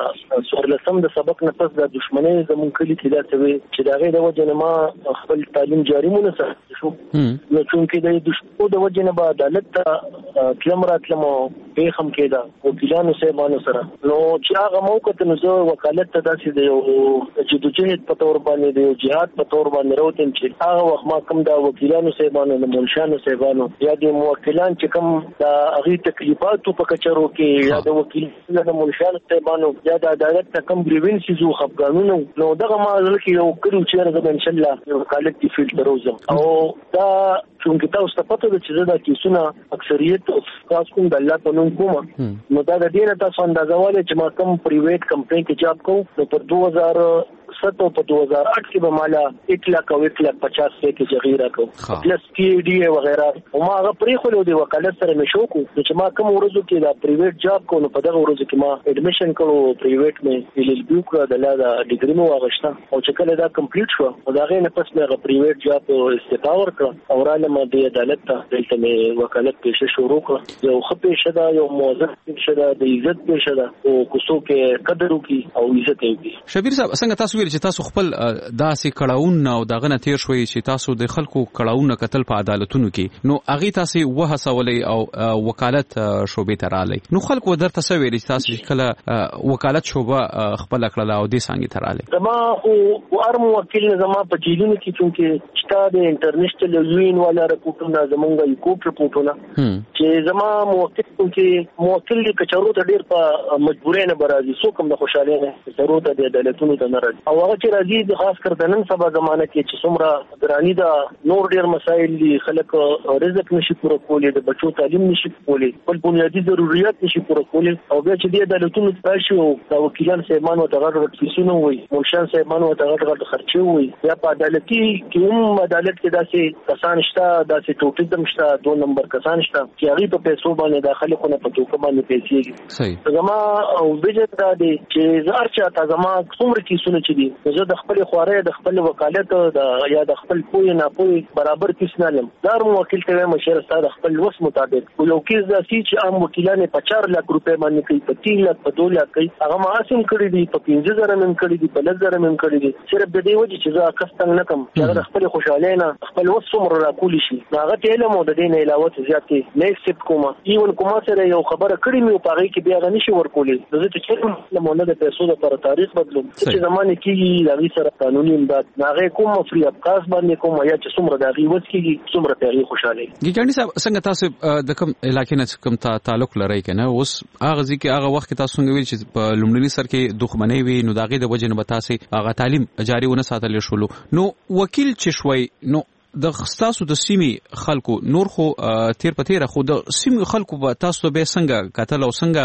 د سورلسم د سبق نه پس د دښمنۍ زمون کلی کې دا څه وی چې دا غي د وجه نه ما خپل تعلیم جاری مونږ سره شو نو چې د دښمنو د وجه نه به عدالت ته کلم راتلمو به هم کېدا وکیلانو سیمانو سره نو چې هغه موقع ته نو وکالت ته داسې دی یو چې د جهاد په تور باندې دی جهاد په تور باندې راوتم چې هغه وخت ما کوم دا وکیلانو سیمانو د منشانو سیمانو یا د موکلان چې کوم دا هغه تکلیفات په کچرو کې یا د وکیلانو د منشانو سیمانو یا د عدالت ته کوم گریوینس زو خپګانونو نو دغه ما ځکه یو کړو چې راځم ان شاء الله وکالت دی فیلډ دروزم او دا چې تاسو ته پته ده چې دا کیسونه اکثریت خاص کوم د الله په نوم کوم نو دا د دې نه تاسو اندازواله چې ما کوم پرایویټ کمپنی کې جاب کوم نو په دوه هزار سات او په دوه هزار آٹھ کې به مالا ایک لاکھ او ایک لاکھ پچاس کې جغیره کو پلس پی ڈی ای وغیرہ او ما هغه پرې خو د وکالت سره مې شو کو چې ما کوم ورځو کې دا پرایویټ جاب کو نو په دغه ورځو کې ما اډمیشن کړو پرایویټ مې ال ال بي کړو د لا د ډیګري مو واغښتا او چې کله دا کمپلیټ شو او دا غي نه پس مې هغه پرایویټ جاب استفاور کړ او را لمه د عدالت ته دلته مې وکالت پیښه شروع کړ یو خپې شدا یو موظف شدا د عزت پیښه دا او کوڅو کې قدر وکي او عزت وکي شبیر صاحب څنګه تاسو ویل چې تاسو خپل داسې کړهون او دغه نه تیر شوي چې تاسو د خلکو کړهون کتل په عدالتونو کې نو اغه تاسو وهڅولې او وکالت شوبې ته رااله نو خلکو درته څه ویل چې تاسو کله وکالت شوبه خپل کړل او د څنګه ته رااله زما او ارم وکیل زما په جیلونو کې چې شته د انټرنیشنل یونین والا رپورټونه زمونږه یو کوټ رپورټونه چې زما موکل کې موکل د کچارو ته ډیر په مجبورې نه برازي سو کوم د خوشاله نه ضرورت د عدالتونو ته نه راځي او هغه چې راځي د خاص کر د نن سبا زمانه کې چې څومره درانی دا نور ډیر مسایل دي خلک رزق نشي پوره کولی د بچو تعلیم نشي کولی خپل بنیادی ضرورت نشي پوره کولی او بیا چې د عدالتونو تاسو د وکیلان سیمانو ته غږ فیسونه وي منشان سیمانو ته غږ خرچي وي یا په عدالتي کې هم عدالت کې داسې کسان شته داسې ټوټیزم شته دو نمبر کسان شته چې هغه په پیسو باندې داخله خونه په توګه باندې پیسې صحیح زما او بجټ دا دی چې زار چا تا زما څومره کیسونه چې دي زه د خپل خواره د خپل وکالت د یا د خپل پوی نه پوی برابر کیس نه لم دار موکل ته مشر ستاسو د خپل وس مطابق یو کیس د سی چې عام وکیلانه په چار لک روپے باندې کوي په تین لک په دوه لک کوي هغه ما اسیم کړی دي په پنځه زره من کړی دي په لږ زره من کړی دي صرف د دې وجه چې زه کستنګ نه کوم چې د خپل خوشاله نه خپل وس څومره راکول شي هغه ته علم او د دې نه علاوه زیاتې نه سپ کومه ایون کومه سره یو خبره کړی مې په هغه کې بیا غنی شي ورکولې زه چې لمونه د پیسو لپاره تاریخ بدلوم چې زمانه کې لغوي سره قانوني امداد ناغه کوم فری ابقاس باندې کوم یا چې څومره د غي وڅ کېږي څومره پیری خوشاله ګیګانی صاحب څنګه تاسو د کوم علاقې نه کوم تعلق لرئ کنه اوس هغه ځکه هغه وخت تاسو څنګه ویل چې په لومړني سر کې دښمنۍ وي نو داغه د وجه نه تاسو هغه تعلیم جاری ونه ساتل شول نو وکیل چې شوي نو د خاصو د سیمې خلکو نور خو تیر په تیر خو د سیمې خلکو به تاسو به څنګه کتل او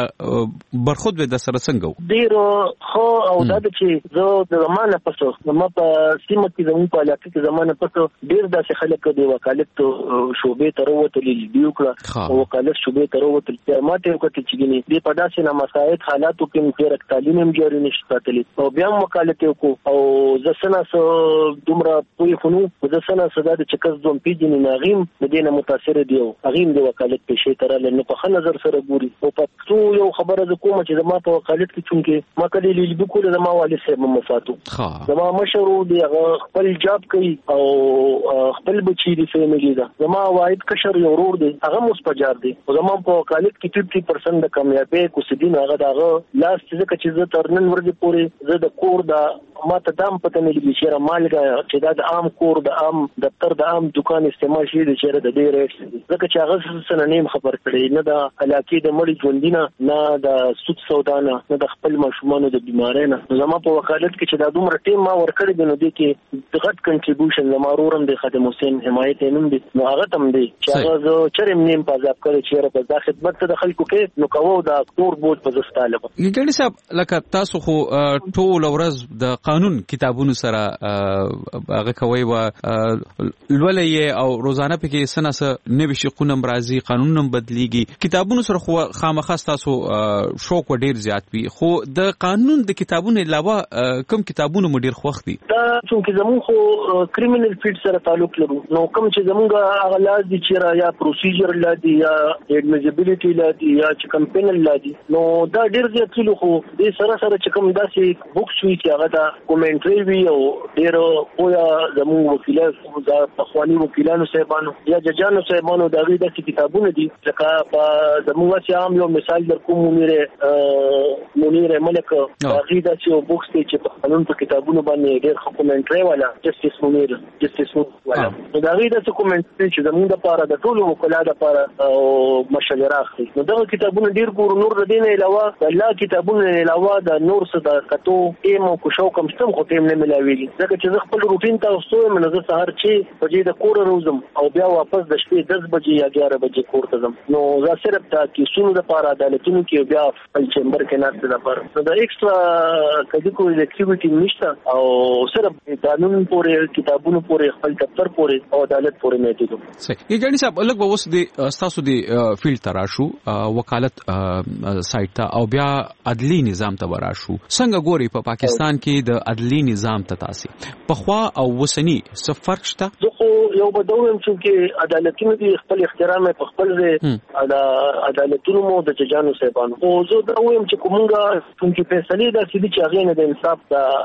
څنګه برخود به د سره څنګه ډیر خو او دا چې زه د زمانه پسو ما په سیمه کې زموږ په علاقه کې زمانه پسو ډیر داسې خلک د وکالت شوبې تر وته لیدو کړه او وکالت شوبې تر وته ماته یو کته چې ګني د په داسې نه مسایت حالاتو کې ډیر تعلیم هم جاری نشي ساتلی او بیا وکالت یو او زه سنا سو دومره پوي خونو زه سنا سو د چکز دوم پیجن ناغیم د دینه متاثر دی او غیم د وکالت پیښې تر لنه په خل نظر سره ګوري او په یو خبره د کومه چې زما په وکالت کې چونکه ما کله لیدل کوله زما والي سره مفاتو زما مشرو دی خپل جاب کوي او خپل بچی دی فیملی دا زما واحد کشر یو ورور دی هغه مستجار دی او زما په وکالت کې ففټي پرسنټ د کامیابی کو سدين هغه دغه لاس چې چې زه ترنن ورځې پورې زه د کور دا ما ته دام پته نه لګی چې مالګه چې دا د عام کور د عام دفتر زیاتره د عام دکان استعمال شي د چیرې د ډېر ریټ ځکه چې هغه څه نه خبر کړي نه د علاقې د مړي ژوندینه نه د سود سودا نه نه د خپل ماشومانو د بیمارۍ نه زما په وکالت کې چې دا دومره ټیم ما ورکړی دی نو دې کې د غټ کنټریبیوشن زما ورورم دی خادم حسین حمایت نوم دی نو هغه تم دی چې هغه زه چرېم نیم په ځاب کړی چې په دا خدمت ته د خلکو کې نو کوو د اکتور بوج په زستاله ګڼي صاحب لکه تاسو خو ټول ورځ د قانون کتابونو سره هغه کوي و لولې او روزانه پکې سنه سره نوي شقونه مرضی قانونونه بدليږي کتابونو سره خو خامخا تاسو شوق ډیر زیات وي خو د قانون د کتابونو علاوه کوم کتابونه مو ډیر خوښ دي دا چې زمون خو کریمینل فیلډ سره تعلق لرو نو کوم چې زمونږ هغه لاز دي چې یا پروسیجر لادي یا ایډمیزیبিলিټي لادي یا چې کمپینل لادي نو دا ډیر زیات لرو خو د سره سره چې کوم داسې بوکس وی چې هغه دا کومنټري وی او ډیر او یا زمون وکیلانو دا اخواني وکیلانو صاحبانو یا ججانو صاحبانو دا غي د کتابونو دي ځکه په زموږ چې عام یو مثال در کوم مونږه مونږه ملک دا غي د چې بوکس ته چې په قانون په کتابونو باندې ډیر کومنټري والا جسټیس مونږه جسټیس والا دا غي د کومنټري چې زموږ لپاره د ټولو وکلاو لپاره او مشوره اخلي نو دا کتابونه ډیر ګور نور د دین علاوه الله کتابونه علاوه د نور څه د کتو ایم او کوشو کم ستم خو تیم نه ملاويږي ځکه چې زه خپل روټین ته اوسه منځ سهار چې بجې د کور روزم او بیا واپس د شپې دس بجې یا ګیاره بجې کور ته ځم نو زه صرف دا کیسونو د لپاره عدالتونو کې بیا خپل چمبر کې ناشته لپاره نو دا ایکسترا کدي کوم اکټیویټي نشته او صرف قانون پورې کتابونو پورې خپل دفتر پورې او عدالت پورې نه دي صحیح یګنی صاحب لږ اوس د تاسو د فیلډ تراشو وکالت سایت ته او بیا عدلی نظام ته وراشو څنګه ګوري په پاکستان کې د عدلی نظام ته تاسو په خوا او وسنی څه فرق شته زه یو بدوم چې عدالتونو دي خپل احترام په خپل عدالتونو مو د ججانو صاحبانو او زه دا وایم چې کومه چې فیصله دا سړي چې هغه نه د انصاف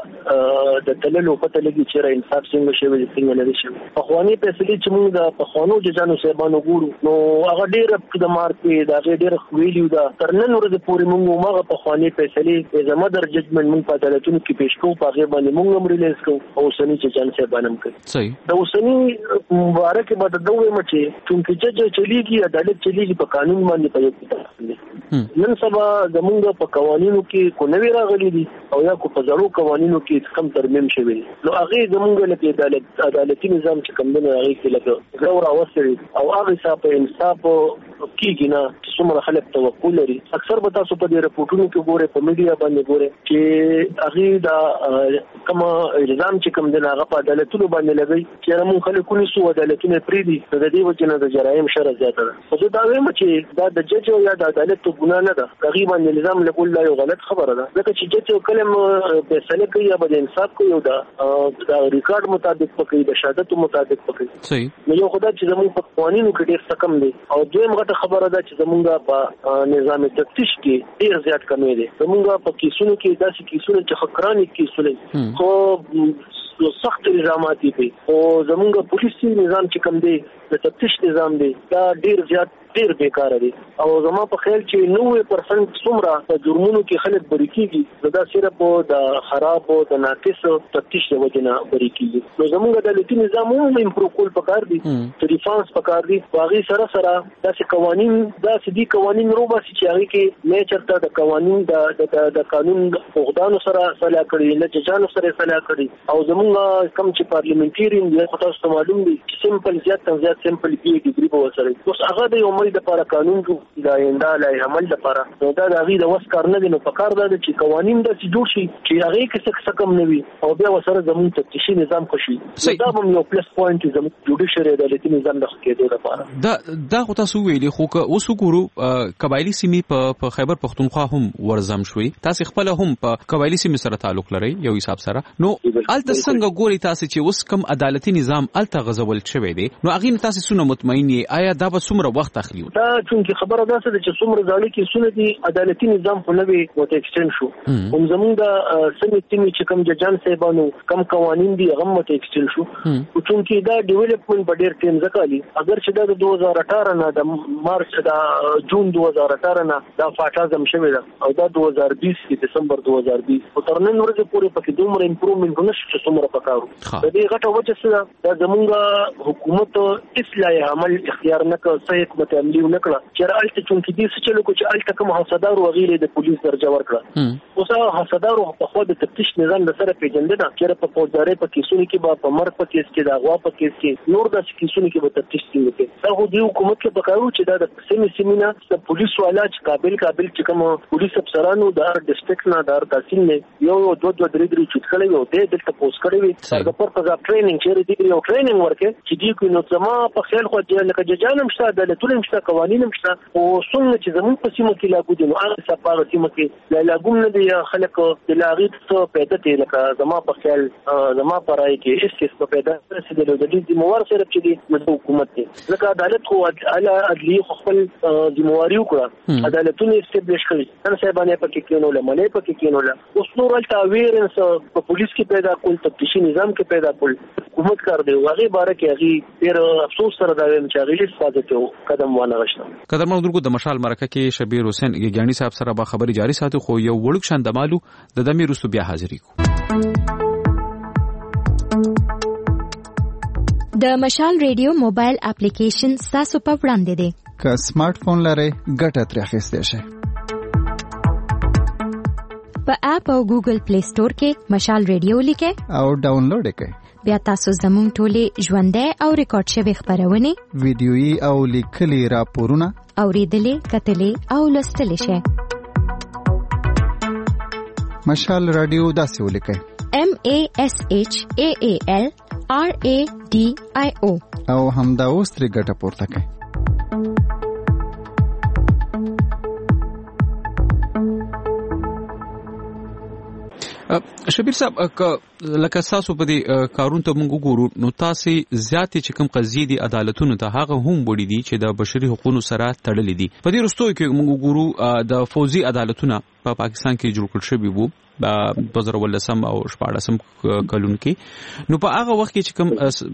د د تللو پته لګي چې انصاف څنګه شوی څنګه نه شي په خواني فیصله چې موږ د په خوانو ججانو صاحبانو ګورو نو هغه ډیر د مارکې دا ډیر ویلیو دا ترنن ورځ پورې موږ ماغه په خواني فیصله زما در ججمنټ موږ په عدالتونو کې پیښ کوو په هغه باندې موږ هم ریلیز کوو او سني ججان صاحبانم کوي صحیح دا وسني مبارک به د دوه مچې چې جج چلیږي عدالت چلیږي په قانون باندې په یو کتاب نن سبا زمونږ په قوانینو کې کو نوی راغلي دي او یا کو په زړو قوانینو کې کم ترمیم شوی نو هغه زمونږ له عدالت عدالتي نظام چې کوم نه هغه کې لګو غوړ اوسري او هغه صاحب انصاف کیږي نه څومره خلک توقع لري اکثر به تاسو په دې رپورټونو کې ګوره په میډیا باندې ګوره چې هغه دا کوم الزام چې کوم د هغه په عدالتونو باندې لګي چې موږ خلکو نسو عدالتونه پری دي د دې وجه نه د جرایم شر زیاته ده خو دا وایم چې دا د جج او یا د عدالت ګناه نه ده تقریبا نظام له کول یو غلط خبره ده ځکه چې جج کلم فیصله کوي یا د انصاف کوي او دا د ریکارډ مطابق کوي د شهادت مطابق کوي صحیح نو یو خدای چې زموږ په قوانینو کې ډېر کم دي او دویم غټه خبره ده چې زموږ په نظام تفتیش کې ډېر زیات کمی دي زموږ په کیسونو کې داسې کیسونه چې خکراني کیسونه خو سخت الزامات دي او زموږ پولیسي نظام چې کم دی د تفتیش نظام دی دا ډېر زیات ډېر بیکاره دي او زما په خیال چې نوي پرسنټ څومره په جرمونو کې خلک بری کیږي دا صرف د خراب او د ناقص تفتیش د وجه نه بری کیږي نو زموږ عدالتي نظام هم امپروو کول پکار دي چې ریفارمز پکار دي واغې سره سره داسې قوانين داسې دي قوانين روباسي چې هغه کې نه چرته د قوانين د د قانون فقدانو سره صلاح کړي نه ججانو سره صلاح کړي او زموږ کم چې پارلیمنټریان دي خو تاسو معلوم دي سیمپل زیات تر زیات سیمپل بي ډیګري به وسره اوس هغه د عمل د لپاره قانون د آینده لای عمل لپاره نو دا د غي د وس کار نه دی نو پکار دا چې قوانين د جوړ شي چې هغه کې څه کم نه وي او بیا وسره زموږ تفتیشي نظام خوشي دا هم یو پلس پوینټ زموږ جوډیشري عدالتي نظام د کېدو لپاره دا دا خو تاسو ویلي خو اوس وګورو قبایلی سیمې په خیبر پختونخوا هم ورزم شوي تاسو خپل هم په قبایلی سیمې سره تعلق لري یو حساب سره نو الته څنګه ګوري تاسو چې اوس کم عدالتي نظام الته غزول شوی دی نو هغه تاسو سونه مطمئن یې آیا دا به څومره وخت اخلي دا چې خبره ده چې څومره ځاړي کې سونه دي عدالتي نظام په نوې وته ایکسټند شو هم زموږ د سمې تیمې چې کم ججان صاحبانو کم قوانين دي هغه وته ایکسټند شو او چې دا ډیولپمنٹ په ډېر ټیم ځکالي اگر چې دا د دوه هزار اټھارہ نه د مارچ د جون دوه هزار اټھارہ نه دا فاټازم شوی دا او دا دوه هزار بیس کې دسمبر دوه هزار بیس او تر نن ورځې پورې پکې دومره امپروومنت نشته چې څومره پکارو د دې غټه وجه څه دا زمونږ حکومت اصلاح عمل اختیار نه کړ صحیح حکومت عملی نه کړ چې رالته چونکی دې څه چلو کو چې الته کوم حسادار وغیره د پولیس درجه ورکړه اوس هغه حسادار په خو د تفتیش نظام سره پیژندنه چې په فوجداري په کیسونو کې به په مرګ په کیس کې دا غوا په کیس کې نور د کیسونو کې به تفتیش کیږي دا خو د حکومت کې پکارو چې دا د سیمه سیمینه د پولیس والا چې قابل قابل چې کوم پولیس افسرانو د هر ډیسټریکټ نه د هر تحصیل نه یو یو دوه دوه درې درې چوت کړي یو دې دلته پوسټ کړي وي د پر په ټریننګ چې دې یو ټریننګ ورکه چې دې کو نو زما په خیال خو چې لکه جانم شته د لټول مشته قوانین مشته او څنګه چې زمون په سیمه کې لاګو دي نو هغه سپاره سیمه کې لا لاګوم نه دي خلک د لاغیت څخه پیدا دي لکه زما په خیال زما په راي کې هیڅ څه په پیدا رسیدلو د دې موار سره چې دي د حکومت دي لکه عدالت خو اعلی عدلی خپل ذمہواری وکړه عدالتونه استبلیش کړي نن صاحبانه په کې کېنول ملي په کې کېنول اوس نور الته ویرنس په پولیس کې پیدا کول تفتیشي نظام کې پیدا کول حکومت کار دی واغې باره کې هغه ډیر افسوس سره دا ویم چې هغه حفاظت قدم وانه غشنه قدرمن درګو د مشال مرکه کې شبیر حسین ګیانی صاحب سره به خبري جاری ساتو خو یو وړوک شان د مالو د دمیر رسو بیا حاضرې کو د مشال ریډیو موبایل اپلیکیشن تاسو په وړاندې دی که سمارټ فون لرئ ګټه ترې اخیستی شئ په اپ او ګوګل پلی سٹور کې مشال ریډیو لیکئ او ډاونلوډ کړئ بیا تاسو زموږ ټولې ژوندۍ او ریکارډ شوي خپرونې ویډیويي او لیکلي راپورونه اورېدلې کتلې او لوستلی شئ مشال رادیو داسې ولیکئ M A S H A A L R A D I O او همدا اوس ترې ګټه پورته کړئ شبیر صاحب لکه تاسو په دې کارون ته موږ وګورو نو تاسو زیاتې چې کوم قضیې دي عدالتونو ته هغه هم وړي دي چې د بشري حقوقو سره تړلې دي په دې رستو کې موږ وګورو د فوزي عدالتونه په پا پاکستان کې جوړ کړل شوی وو په زر ولسم او شپاړسم کلون کې نو په هغه وخت کې چې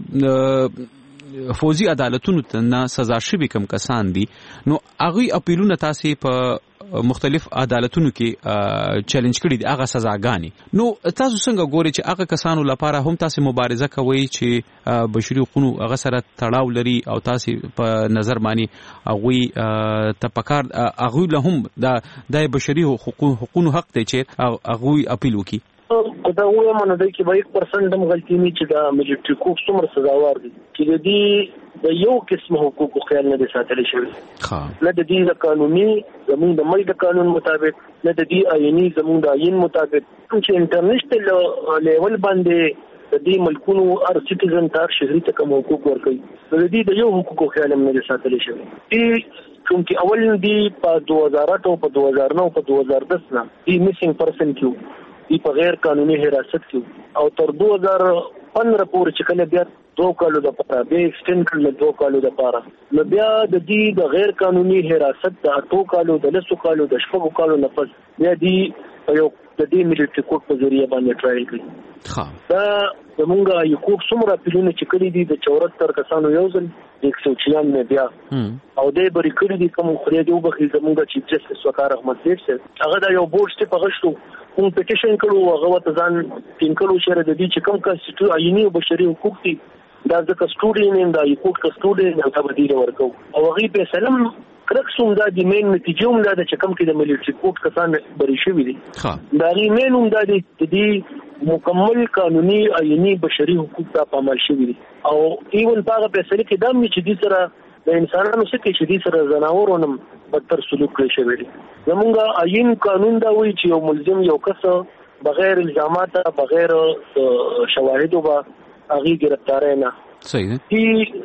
کوم فوزي عدالتونو ته نه سزا شوي کوم کسان دي نو هغه اپیلونه تاسو په مختلف عدالتونو کې چیلنج کړي دي هغه سزاګانی نو تاسو څنګه ګورئ چې هغه کسانو لپاره هم تاسو مبارزه کوي چې بشري حقوقو هغه سره تړاو لري او تاسو په نظر باندې هغه تپکار هغه له هم د بشري حقوقو حق دی چې هغه اپیل وکړي دا وایي مونږ د کې به یک پرسنټ هم غلطي نه چې دا ملټری کوک څومره سزاوار دي چې د دې د یو قسم حقوقو خیال نه دي ساتل شوی ها نه د دې د قانوني زموږ د ملک قانون مطابق نه د دې آئینی زموږ د آئین مطابق چې انټرنیشنل لیول باندې د دې ملکونو هر سټیزن ته شهري ته کوم حقوق ورکوي د دې د یو حقوقو خیال نه دي ساتل شوی دي چونکی اول دی په دوه هزار اته او په دوه هزار نو په دوه هزار دس نه دی میسنګ پرسن کیو دی په غیر قانوني حراست کې او تر دوه هزار پندرہ پورې چې کله بیا دوه کالو د پاره به ایکسټند کړل دوه کالو د پاره نو بیا د دې د غیر قانوني حراست د اټو کالو د لسو کالو د شپږو کالو نه پس بیا دی یو د دې ملټری کوټ په ذریعہ باندې ټرایل کړي ها دا زمونږه یو کوټ څومره پیلونه چې کړی دي د چورتر کسانو یو ځل د یک سو چھیانوے بیا او دې بری کړی دي کوم خوري دی وبخې زمونږه چیف جسټس وقار احمد سیف سره هغه دا یو بورډ سټیپ غشتو کوم پټیشن کړو هغه وته ځان تینکلو شهر د دې چې کوم کانسټیټیو آئینی او بشري حقوق دي دا د کسټوډي نیم دا یو کوټ کسټوډي نه تا بدیل ورکو او هغه په سلام کرکسوم دا د مین نتیجوم دا چې کوم کې د ملټری کوټ کسان بری شوی دي دا ری مینوم دا د دې مکمل قانوني آئینی بشري حقوق ته پامل شوی دي او ایون هغه په سری کې دم چې دې سره د انسانانو سره کې چې دې سره زناورونم بدتر سلوک کوي شوی دي زمونږه آئین قانون دا وایي چې یو ملزم یو کس بغیر الزامات بغیر شواهد او هغه گرفتار نه صحیح دی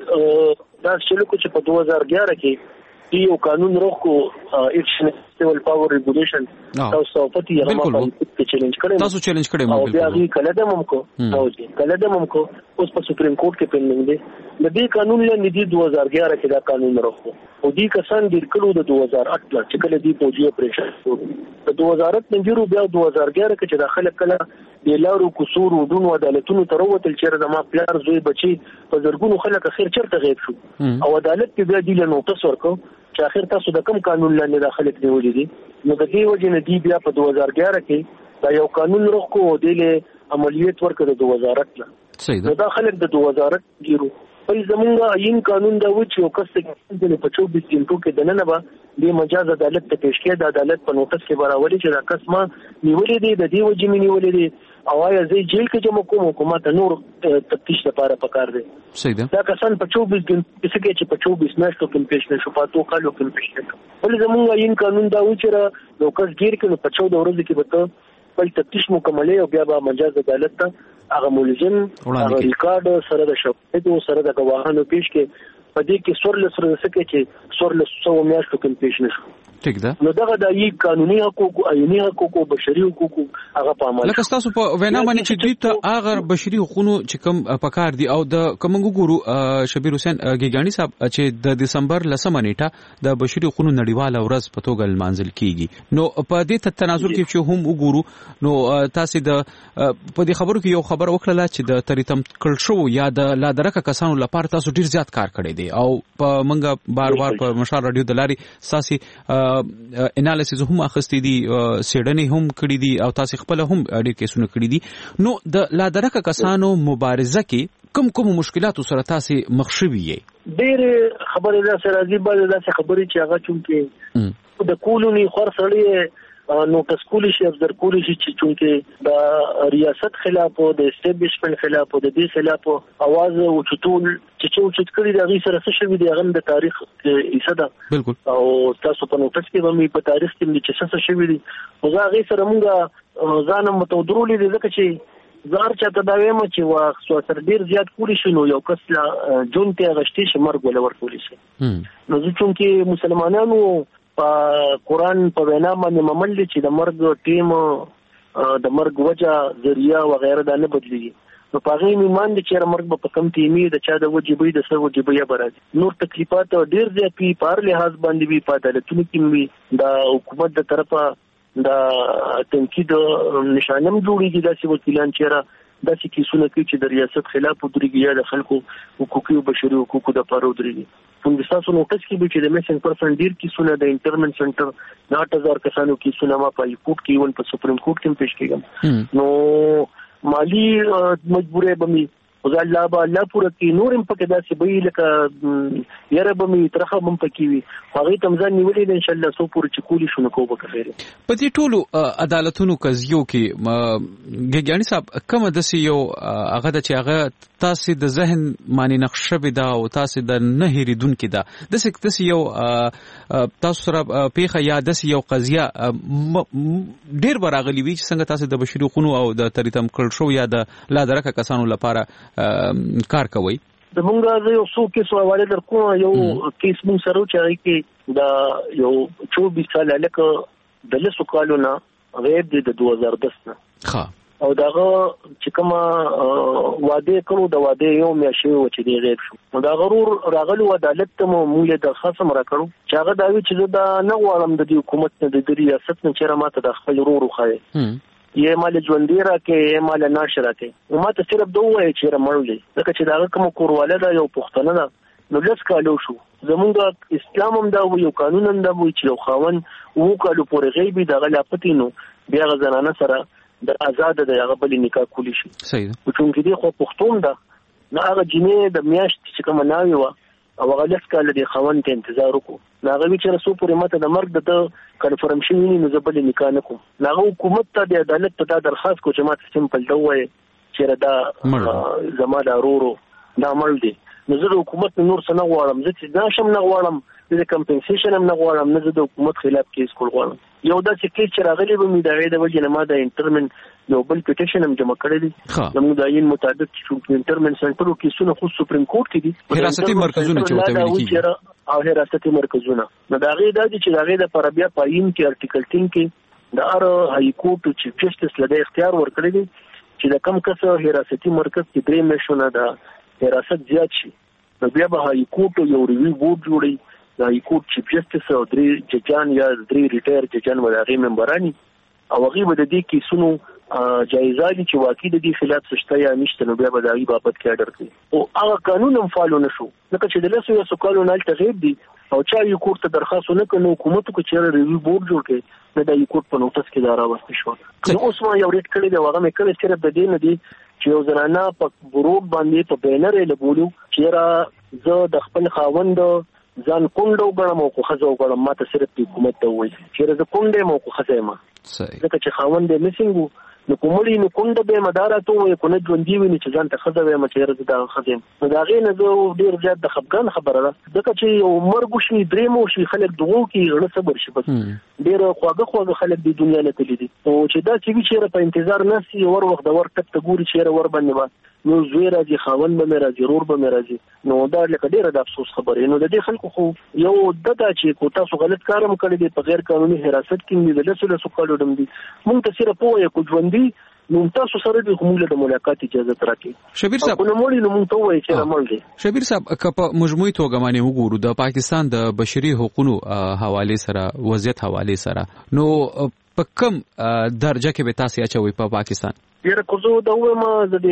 دا شلو کو چې په دوه هزار گیارہ کې یو قانون روکو ایکشن سیول پاور ریګولیشن تاسو په دې هغه په چیلنج کړی تاسو چیلنج کړی مو او بیا غي کله د ممکو او دې کله د ممکو اوس په سپریم کورټ کې پینډینګ دی د دې قانون له ندی دوه هزار گیارہ کې دا قانون روکو او دې کسان د کلو د دوه هزار اته چې کله دې فوجي اپریشن شروع د دوه هزار اته نجرو بیا دوه هزار گیارہ کې چې داخله کله د لارو قصور او دونو عدالتونو تر وته چې د ما پلار زوی بچي په زرګونو خلک اخر چرته غیب شو او عدالت کې بیا دې له نوټس ورکو چې اخر تاسو د کوم قانون لاندې داخله کړی ولې دي نو د دې وجه نه دی بیا په دوه هزار گیارہ کې دا یو قانون روکو دی له عملیات ورکړه د وزارت نه. صحیح ده. دا خلک د وزارت ګیرو په زمونږ عین قانون دا و چې یو کس ته په چوبیس غنټو کې دننه به د مجاز عدالت ته پیش کړي. د عدالت په نوټس کې براولي چې دا کس ما نیولې دي د دې وجې مې نیولې دي او آیا زه جیل کې جمع کوم حکومت نور تفتیش لپاره پکار دی. صحیح ده. دا کسان په چوبیس غنټو کې چې په چوبیس میاشتو کې پیش نشو پاتو کالو کې پیش نشو. ولې زمونږ عین قانون دا و چې یو کس ګیر کې په چودہ ورځې کې به بل تفتیش مکمله او بیا به مجاز عدالت ته هغه ملزم هغه ریکارډ سره د شواهد سره د گواهانو پیش کې په دې کې سورل سره سکه چې سورل سو میاشتو کې پیش نشو. ټیک ده. نو دغه د ای قانوني حقوق عیني حقوق او بشري حقوق هغه په عمل لکه تاسو په وینا باندې چې دوی ته هغه بشري حقوقو چې کوم پکار دي او د کومنګ ګورو شبیر حسین ګیګانی صاحب چې د دسمبر لسمه نیټه د بشري حقوقو نړیواله ورځ په توګه لمانځل کیږي. نو په دې تناظر کې چې هم وګورو نو تاسو د په دې خبرو کې یو خبر وکړه چې د تریتم کړ شو یا د لا درکه کسانو لپاره تاسو ډیر زیات کار کړی دی او په منګه بار بار په مشال رادیو د لاري ساسي انالیسز هم اخستې دي سیډنی هم کړی دي او تاسو خپل هم ډېر کیسونه کړی دي. نو د لا درکه کسانو مبارزه کې کوم کوم مشکلات سره تاسو مخ شوي یې؟ ډېر خبرې ده سره دي بعض داسې خبرې چې هغه چونکې د کولونی خور سړی نوټس کولی شي افزر کولی شي چې چونکې د ریاست خلاف او د اسټابلیشمنت خلاف او د دې خلاف اواز او چټول چې چې چې کړی د غي سره څه شوی دی هغه د تاریخ حصہ ده. بالکل. او تاسو په نوټس کې هم په تاریخ کې چې څه شوی دی او هغه سره موږ ځان متودرولې دي ځکه چې زار چاته دا وایم چې وا سو تر ډیر زیات کولی شي نو یو کس لا جون ته غشتي چې مرګ ولا ورکول شي. نو ځکه چې مسلمانانو په قرآن په وینا باندې ممل چې د مرګ ټیم د مرګ وجه ذریعہ وغیرہ دا نه بدلیږي. نو په هغه ایمان دي چې مرګ په کم تیمي د چا د وجبې د سر وجبې برابر نور تکلیفات ډیر زیات پی پار لحاظ باندې وی په عدالتونو کې وی د حکومت د طرفه د تنقید نشانم جوړیږي داسې وکیلان چیرې داسې کیسونه کوي چې د ریاست خلاف ودرېږي یا د خلکو حقوقي او بشري حقوقو د پاره ودرېږي. په تاسو نوټس کې به چې د میسنګ پرسن ډیر کیسونه د انټرمنټ سنټر نه آټ هزار کسانو کیسونه ما په کوټ کې ون په سپریم کوټ کې پیش کېږم. نو مالی مجبورې بمي خدای الله با الله پوره کې نور هم پکې داسې به لکه یاره به می ترخه هم پکې وي هغه تم ځان نیولې ان شاء الله سو پوره چې کولی شو نو کو به خیر. په دې ټولو عدالتونو قضیو کې ګګیانی صاحب کومه د سی یو هغه د چې هغه تاسو د ذهن معنی نقشه بدا او تاسو د نه هریدون کې دا د څه تاسو یو تاسو سره پیخه یا د یو قضیه ډیر براغلی وی چې څنګه تاسو د بشري حقوقو او د تریتم کړ شو یا د لا درکه کسانو لپاره کار کوي. د مونږه یو څو کیسو حواله درکو یو کیس مون سره چې کې دا یو چوبیس سال لکه د لسو کالو نه غیر د دوه هزار دس نه ښه او داغه چې کومه واده کړو د واده یو میاشي و چې دی غیر شو نو دا غرور راغلو عدالت ته مو د خاصم را کړو چې هغه دا وی چې دا نه غواړم د حکومت نه د ریاست نه چیرې ماته د خپل ورور خو یې مال ژوندې راکې یې مال ناش راکې او ماته صرف دوه وایي چې رمړلې ځکه چې دا کوم کورواله دا یو پښتنه ده نو لس کالو شو زمونږ اسلام هم دا یو قانون هم دا وایي چې یو خاون وو کالو پورې غیبي د غلاپتی نو بیا غزنانه سره د آزاد د هغه بل نکاح کولی شي. صحیح ده. چې کوم کې خو پښتون ده نه هغه جنې د میاشت چې کوم ناوي و او هغه لس کال د خاون ته انتظار وکړو هغه وی چې رسو پورې ماته د مرګ د کنفرم شوی نه زبل نکاح نکوم هغه حکومت ته د عدالت ته درخواست کو چې ماته سیمپل دوه چې دا زما د ورورو دا مړ دي نو زه د حکومت نور څه نه غواړم زه دا شم نه غواړم د کمپنسیشن هم نه غواړم نه زه د حکومت خلاف کیس کول غواړم. یو دا چې کیس چې راغلی به مې د غیر د وجه نه ما د انټرمنټ یو بل پټیشن هم جمع کړی دي زموږ د عین مطابق چې انټرمنټ سنټر کیسونه خو سپریم کورټ کې دي حراستي مرکزونه چې وته ویل کیږي او حراستي مرکزونه نو دا غي د چې دا غي د پر بیا پاین کې ارټیکل تین کې د ار هاي کورټ چیف جسټس لدی اختیار ورکړی دي چې د کم کس حراستي مرکز کې درې مشونه د حراست زیات شي نو بیا به هاي کورټ یو ریویو بورډ جوړي د هاي کورټ چیف جسټس او درې ججان یا درې ریټایر ججان ولغې ممبرانی او هغه به د دې کیسونو جایزه دي چې واقعي د دې خلاف سشته یا نشته نو بیا به د هغه بابت کې اډر کوي او هغه قانون هم فالو نشو لکه چې د لاسو یو سوالو نه تغیب دي او چا یو کوټ ته درخواست نه کړو حکومت کو چیرې ریویو بورډ جوړ کړي نه د یو کوټ په نوټس کې دا راوستي شو. نو اوس ما یو ریټ کړی دی هغه مې کړی صرف د دې نه دی چې یو زنانه په بورډ باندې په بینر یې لګولو چې زه د خپل خاوند ځان کونډو غړم او خو خزو غړم ماته صرف د حکومت ته وایي چې زه کونډه مو خو خزه ما ځکه چې خاوند دې میسنګ نو کومړی نو کونډه به مدار ته وایي کو نه ژوند دی ویني چې ځان ته خزه وایي چې رز دا خزم نو دا غي نه زه ډیر زیات د خپګان خبره ده ځکه چې یو مرګ شي درېمو شي خلک دغه کې غړ صبر شي بس ډیر خواږه خواږه خلک د دنیا نه تللی دي او چې دا چې چې په انتظار نسی ور وخت د ور تک ته ګوري چې ور باندې با نو زوی راځي خاوند به مې راځي رور به مې راځي نو دا لکه ډیره د افسوس خبره نو د دې خلکو خو یو دغه چې کو تاسو غلط کارم کړی دی په غیر قانوني حراست کې نیول سره سو کالو دم دي مونږ ته صرف وایي کو ژوندۍ نو تاسو سره د کومه د ملاقات اجازه تراکې شبیر صاحب نو مولي نو مونږ ته وایي چې عمل دی شبیر صاحب کپ مجموعي توګه باندې وګورو د پاکستان د بشري حقوقو حواله سره وضعیت حواله سره نو په کوم درجه کې به تاسو اچوي په پاکستان یره کوزو دا وایم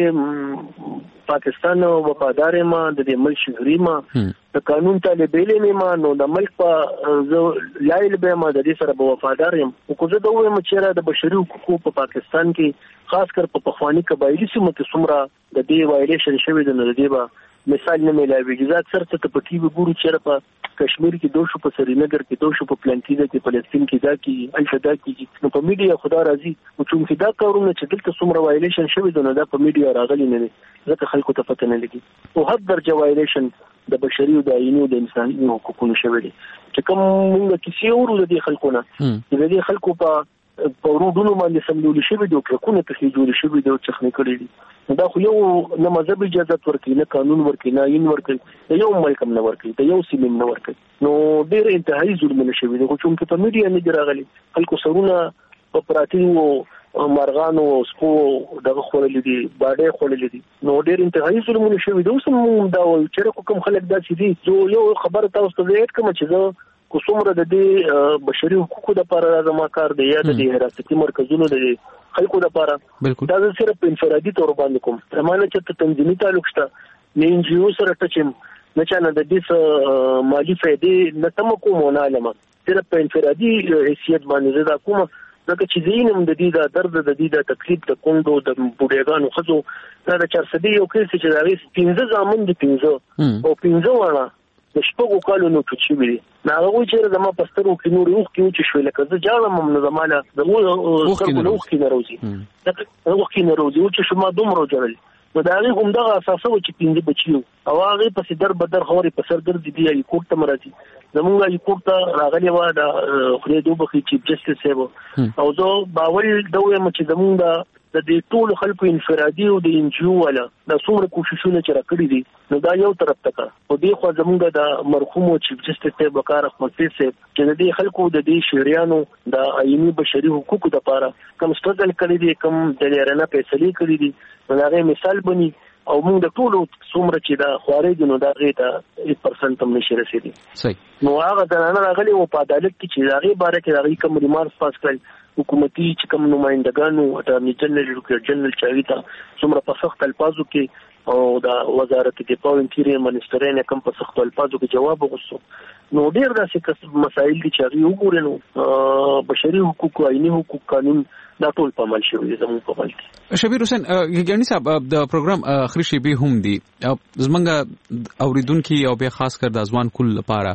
د پاکستان وفادار ما د دې ملک شهري ما د قانون طالبې ما نو د ملک په لایل به ما د دې سره به وفادار یم او کوزو دا وایم چې د بشري حقوقو په پاکستان کې خاص کر په پخوانی قبایلی سیمو کې څومره د دې وایلیشن شوی د نه دی با مثال نه ملایوي جزات سره ته په ټي وي ګورو چې په کشمیر کې دوه شو په سرینګر کې دوه شو په پلانټیزا کې فلسطین کې دا کې الفدا کې نو په میډیا خدا راځي او چې دا کارونه چې دلته څومره وایلیشن شوی د نه دا په میډیا راغلي نه دي ځکه خلکو ته پته نه لګي او هر درجه وایلیشن د بشري او د عینو د انساني حقوقو شوی دي چې کوم موږ کیسې ورو د دې خلکو نه د دې خلکو په په روډونو باندې سمول شي وي د کلکونه ته جوړ شي وي د څخنه کړی دي دا خو یو نه مذهب اجازه ورکړي نه قانون ورکړي نه عین ورکړي یو ملک نه ورکړي ته یو سیمه نه ورکړي نو ډېر انتهایی ظلم نشي وي خو چې په میډیا نه راغلي خلکو سرونه په پراتیو مارغانو سپو دغه خورلې دي باډې خورلې دي نو ډېر انتهایی ظلم نشي وي دوی سم دا چې کوم خلک داسې دي جو یو خبر تاسو ته وایي کوم چې زه کوڅومره د دې بشري حقوقو د لپاره زما کار دی یا د حراستي مرکزونو د خلکو د لپاره دا صرف انفرادي تور باندې کوم زمانه چې تنظیمي تعلق شته نه ان جی او سره ټچم نه چا نه د دې مالی فائدې نه تم کوم نه علما صرف په انفرادي حیثیت باندې زدا کوم ځکه چې زینم د دې د درد د دې د تکلیف د کندو د بوډېګانو خزو دا د چار سدي یو کیس چې دا غي پنځه ځامن دي پنځه او پنځه وانه د شپږو کالو نو چې وی نه هغه چې زما پسترو کې نور یو کې چې شوې لکه زه جاړم هم زماله زموږ سره نو کې نه راوځي دا هغه کې نه راوځي چې شما دومره جوړل نو دا هغه هم دغه اساسه و چې پینځه بچیو او هغه په سر بدر خوري په سر ګرځي دی یي کوټ ته مرادي زمونږه یي کوټ ته راغلی و دا خوري دوه بخي چیف جسټس سیو او زه باول دوی مچ زمونږه د دې ټول خلکو انفرادي او د انجیو ولا د څومره کوششونه چې راکړي دي نو دا یو طرف تک او دی خو زمونږ د مرحوم چیف جسټس ته وقار احمد سیب چې د دې خلکو د دې شهريانو د عیني بشري حقوقو لپاره کوم سترګل کړی دي کوم د لرنه فیصله کړی دي نو دا مثال بني او موږ د ټولو څومره چې دا خوارې دي نو دا غیته ایک پرسنټ هم نشي رسیدي صحیح نو هغه د نه راغلي او په عدالت کې چې دا غي باره کې دا غي کوم ریمارکس پاس کړل حکومتي چې کوم نمائندګانو اټارنی جنرال ډاکټر جنرال چاویتا څومره په سخت الفاظو کې او دا وزارت دفاع انټیریر منسټرین کوم په سخت الفاظو کې جواب وغوښتو نو ډیر داسې مسایل دي چې هغه وګورئ نو بشري حقوق او عیني حقوق قانون دا ټول په عمل شوی زموږ په ملک شبیر حسین ګیانی صاحب د پروګرام اخري شی به هم دي زمونږ اوریدونکو او به خاص کر د ځوان کل لپاره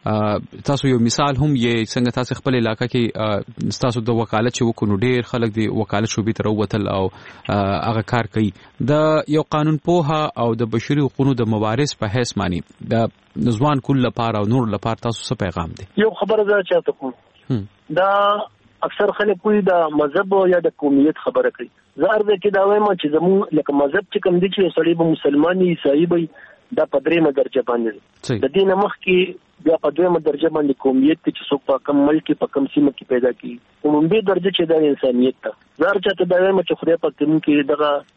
تاسو یو مثال هم یې څنګه تاسو خپل علاقې کې تاسو د وکالت چې وکړو ډیر خلک دی وکالت شوبې تر وتل او هغه کار کوي د یو قانون پوها او د بشري حقوقو د مبارز په حیث معنی د ځوان کل لپاره او نور لپاره تاسو څه پیغام دی یو خبره ده چې تاسو دا اکثر خلک کوئی د مذهب یا د قومیت خبره کوي زه ارزه کې دا وایم چې زموږ لکه مذهب چې کوم دي چې سړی به مسلمانۍ عیسائی به دا په درېمه درجه باندې د دین مخ کې بیا په دویمه درجه باندې قومیت چې څوک په کم ملک په کم سیمه کې پیدا کی عمومي درجه چې د انسانيت ته زار چې دا وایم چې خدای په کوم کې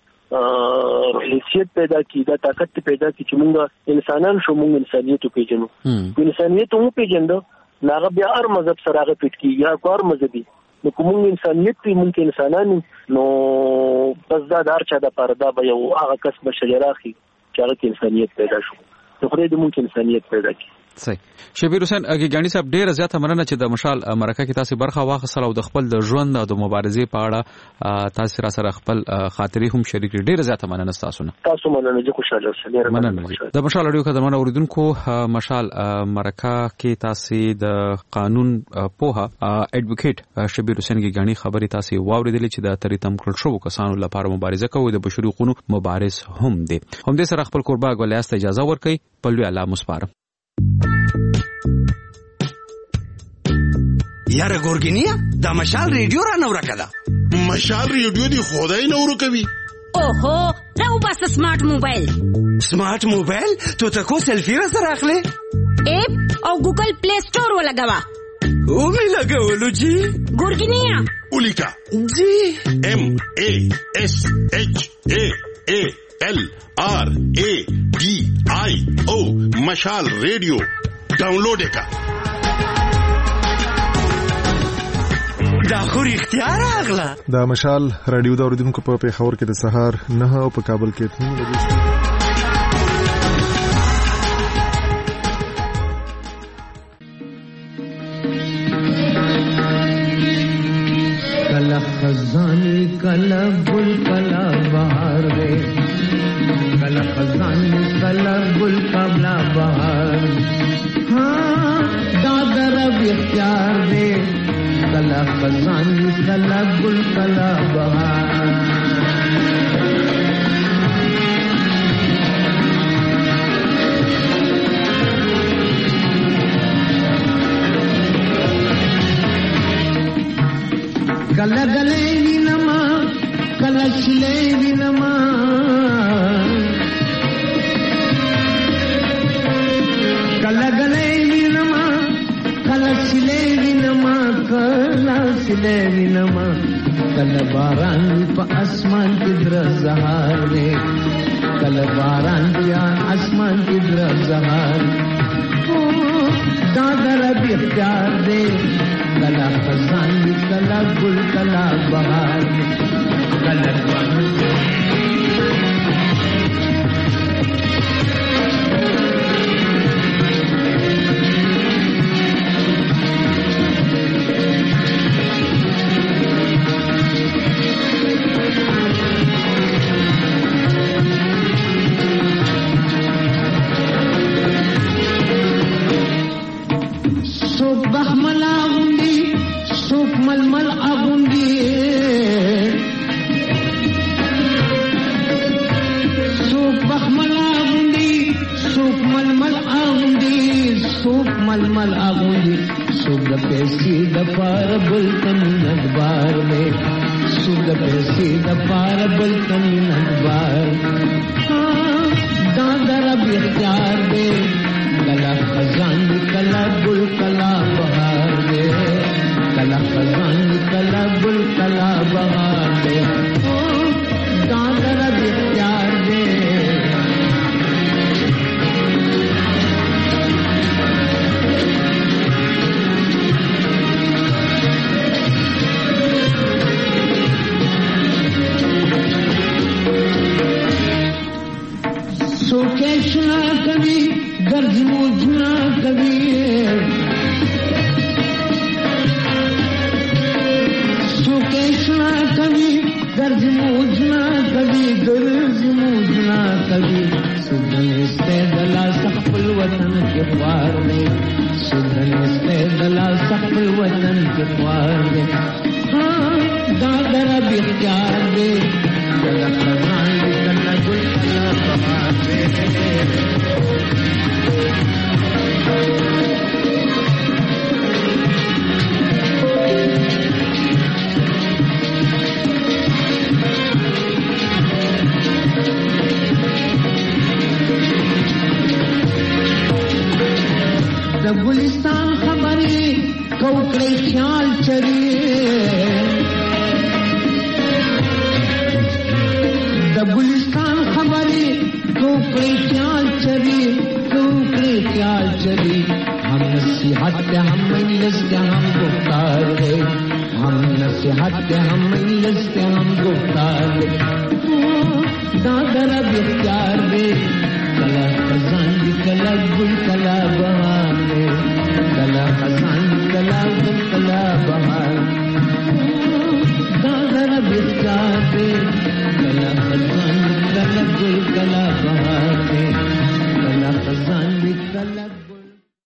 دغه حیثیت پیدا کی دا طاقت پیدا کی چې موږ انسانان شو موږ انسانيت پیژنو انسانيت مو پیژندو ناغه بیا هر مذهب سره هغه پټ کی یا کار مذهبي نو کوم انسانيت په ممکن انسانانو نو پس دا دار چا د پردا به یو هغه کس بشری راخي چې هغه انسانيت پیدا شو نو خدای دې مونږ انسانیت پیدا کړي. صحیح. شبیر حسین ګیګانی صاحب ډیره زیاته مننه چې د مشال مرکه کې تاسو برخه واخیستل او د خپل د ژوند او د مبارزې په اړه تاسو را سره خپل خاطرې هم شریک کړي. ډیره زیاته مننه تاسو نه. تاسو مننه چې خوشاله اوسئ. مننه. د مشال اړیو کډمن اوریدونکو مشال مرکه کې تاسو د قانون پوها اډوکیټ شبیر حسین ګیګانی خبرې تاسو واوریدلې چې د تری تم کړل شو کسانو لپاره مبارزه کوي د بشري حقوقو مبارز هم دي. هم دې سره خپل قربا غولیاست اجازه ورکړي. په لوی الله مسپارم. یاره ګورګینیا دا مشال ریډیو را نور کړه. مشال ریډیو دی خدای نور کوي. اوهو راو بس سمارټ موبایل. سمارټ موبایل ته تکو سلفي را سره اخلي. اپ او ګوګل پلی سٹور ولګوا. او می لګولو جی. ګورګینیا ولیکا جی ام ا اس اچ ا ا ال آر اے ڈی آئی او مشال ریڈیو ڈاؤنلوڈ کا. دا خو اختیار اغلا. دا مشال رادیو دا اوریدونکو په پیښور کې د سهار نه او په کابل کې اته بجې. کلا خزانی کلا گل کلا بہار دے کلا خزانی کلا گل کلا بہار ہاں دادر اب اختیار دے کلا خزانی کلا گل کلا بہار کلا گلے وی نما کلا چلے وی نما کلا گلے وی نما کلا چلے وی نما کلا چلے وی نما کلا باران په اسمان کې در زهار دے کلا باران بیا اسمان کې در زهار دادر اب اختیار دے کلا خزانی کلا گل کلا بہار کلا ململ آغوندی سوگ پیسی دپار بلکن ندبار میں سوگ پیسی دپار بلکن ندبار دادر اب اختیار دے کلا خزان کلا گل کلا بہار دے کلا خزان کلا گل کلا بہار دے دادر اب اختیار دے سوکیشنا کبھی گرج موجنا کبھی سوکیشنا کبھی گرج موجنا کبھی گرج موجنا کبھی سدھن سے دلا سقل وطن کے پار میں سدھن سے دلا سقل وطن کے پار میں ہاں دادر اب اختیار دے کلا خزان کلا گل کلا بہار دے د ګلستان خبرې کوکړې خیال چری د ګلستان خبرې کوکړې خیال چری کوکړې خیال چری ہم نصیحت کے ہم مجلس کے ہم گفتار ہے ہم نصیحت کے ہم مجلس کے ہم گفتار ہے دادر اب اختیار دے کلا خزان دی کلا گل کلا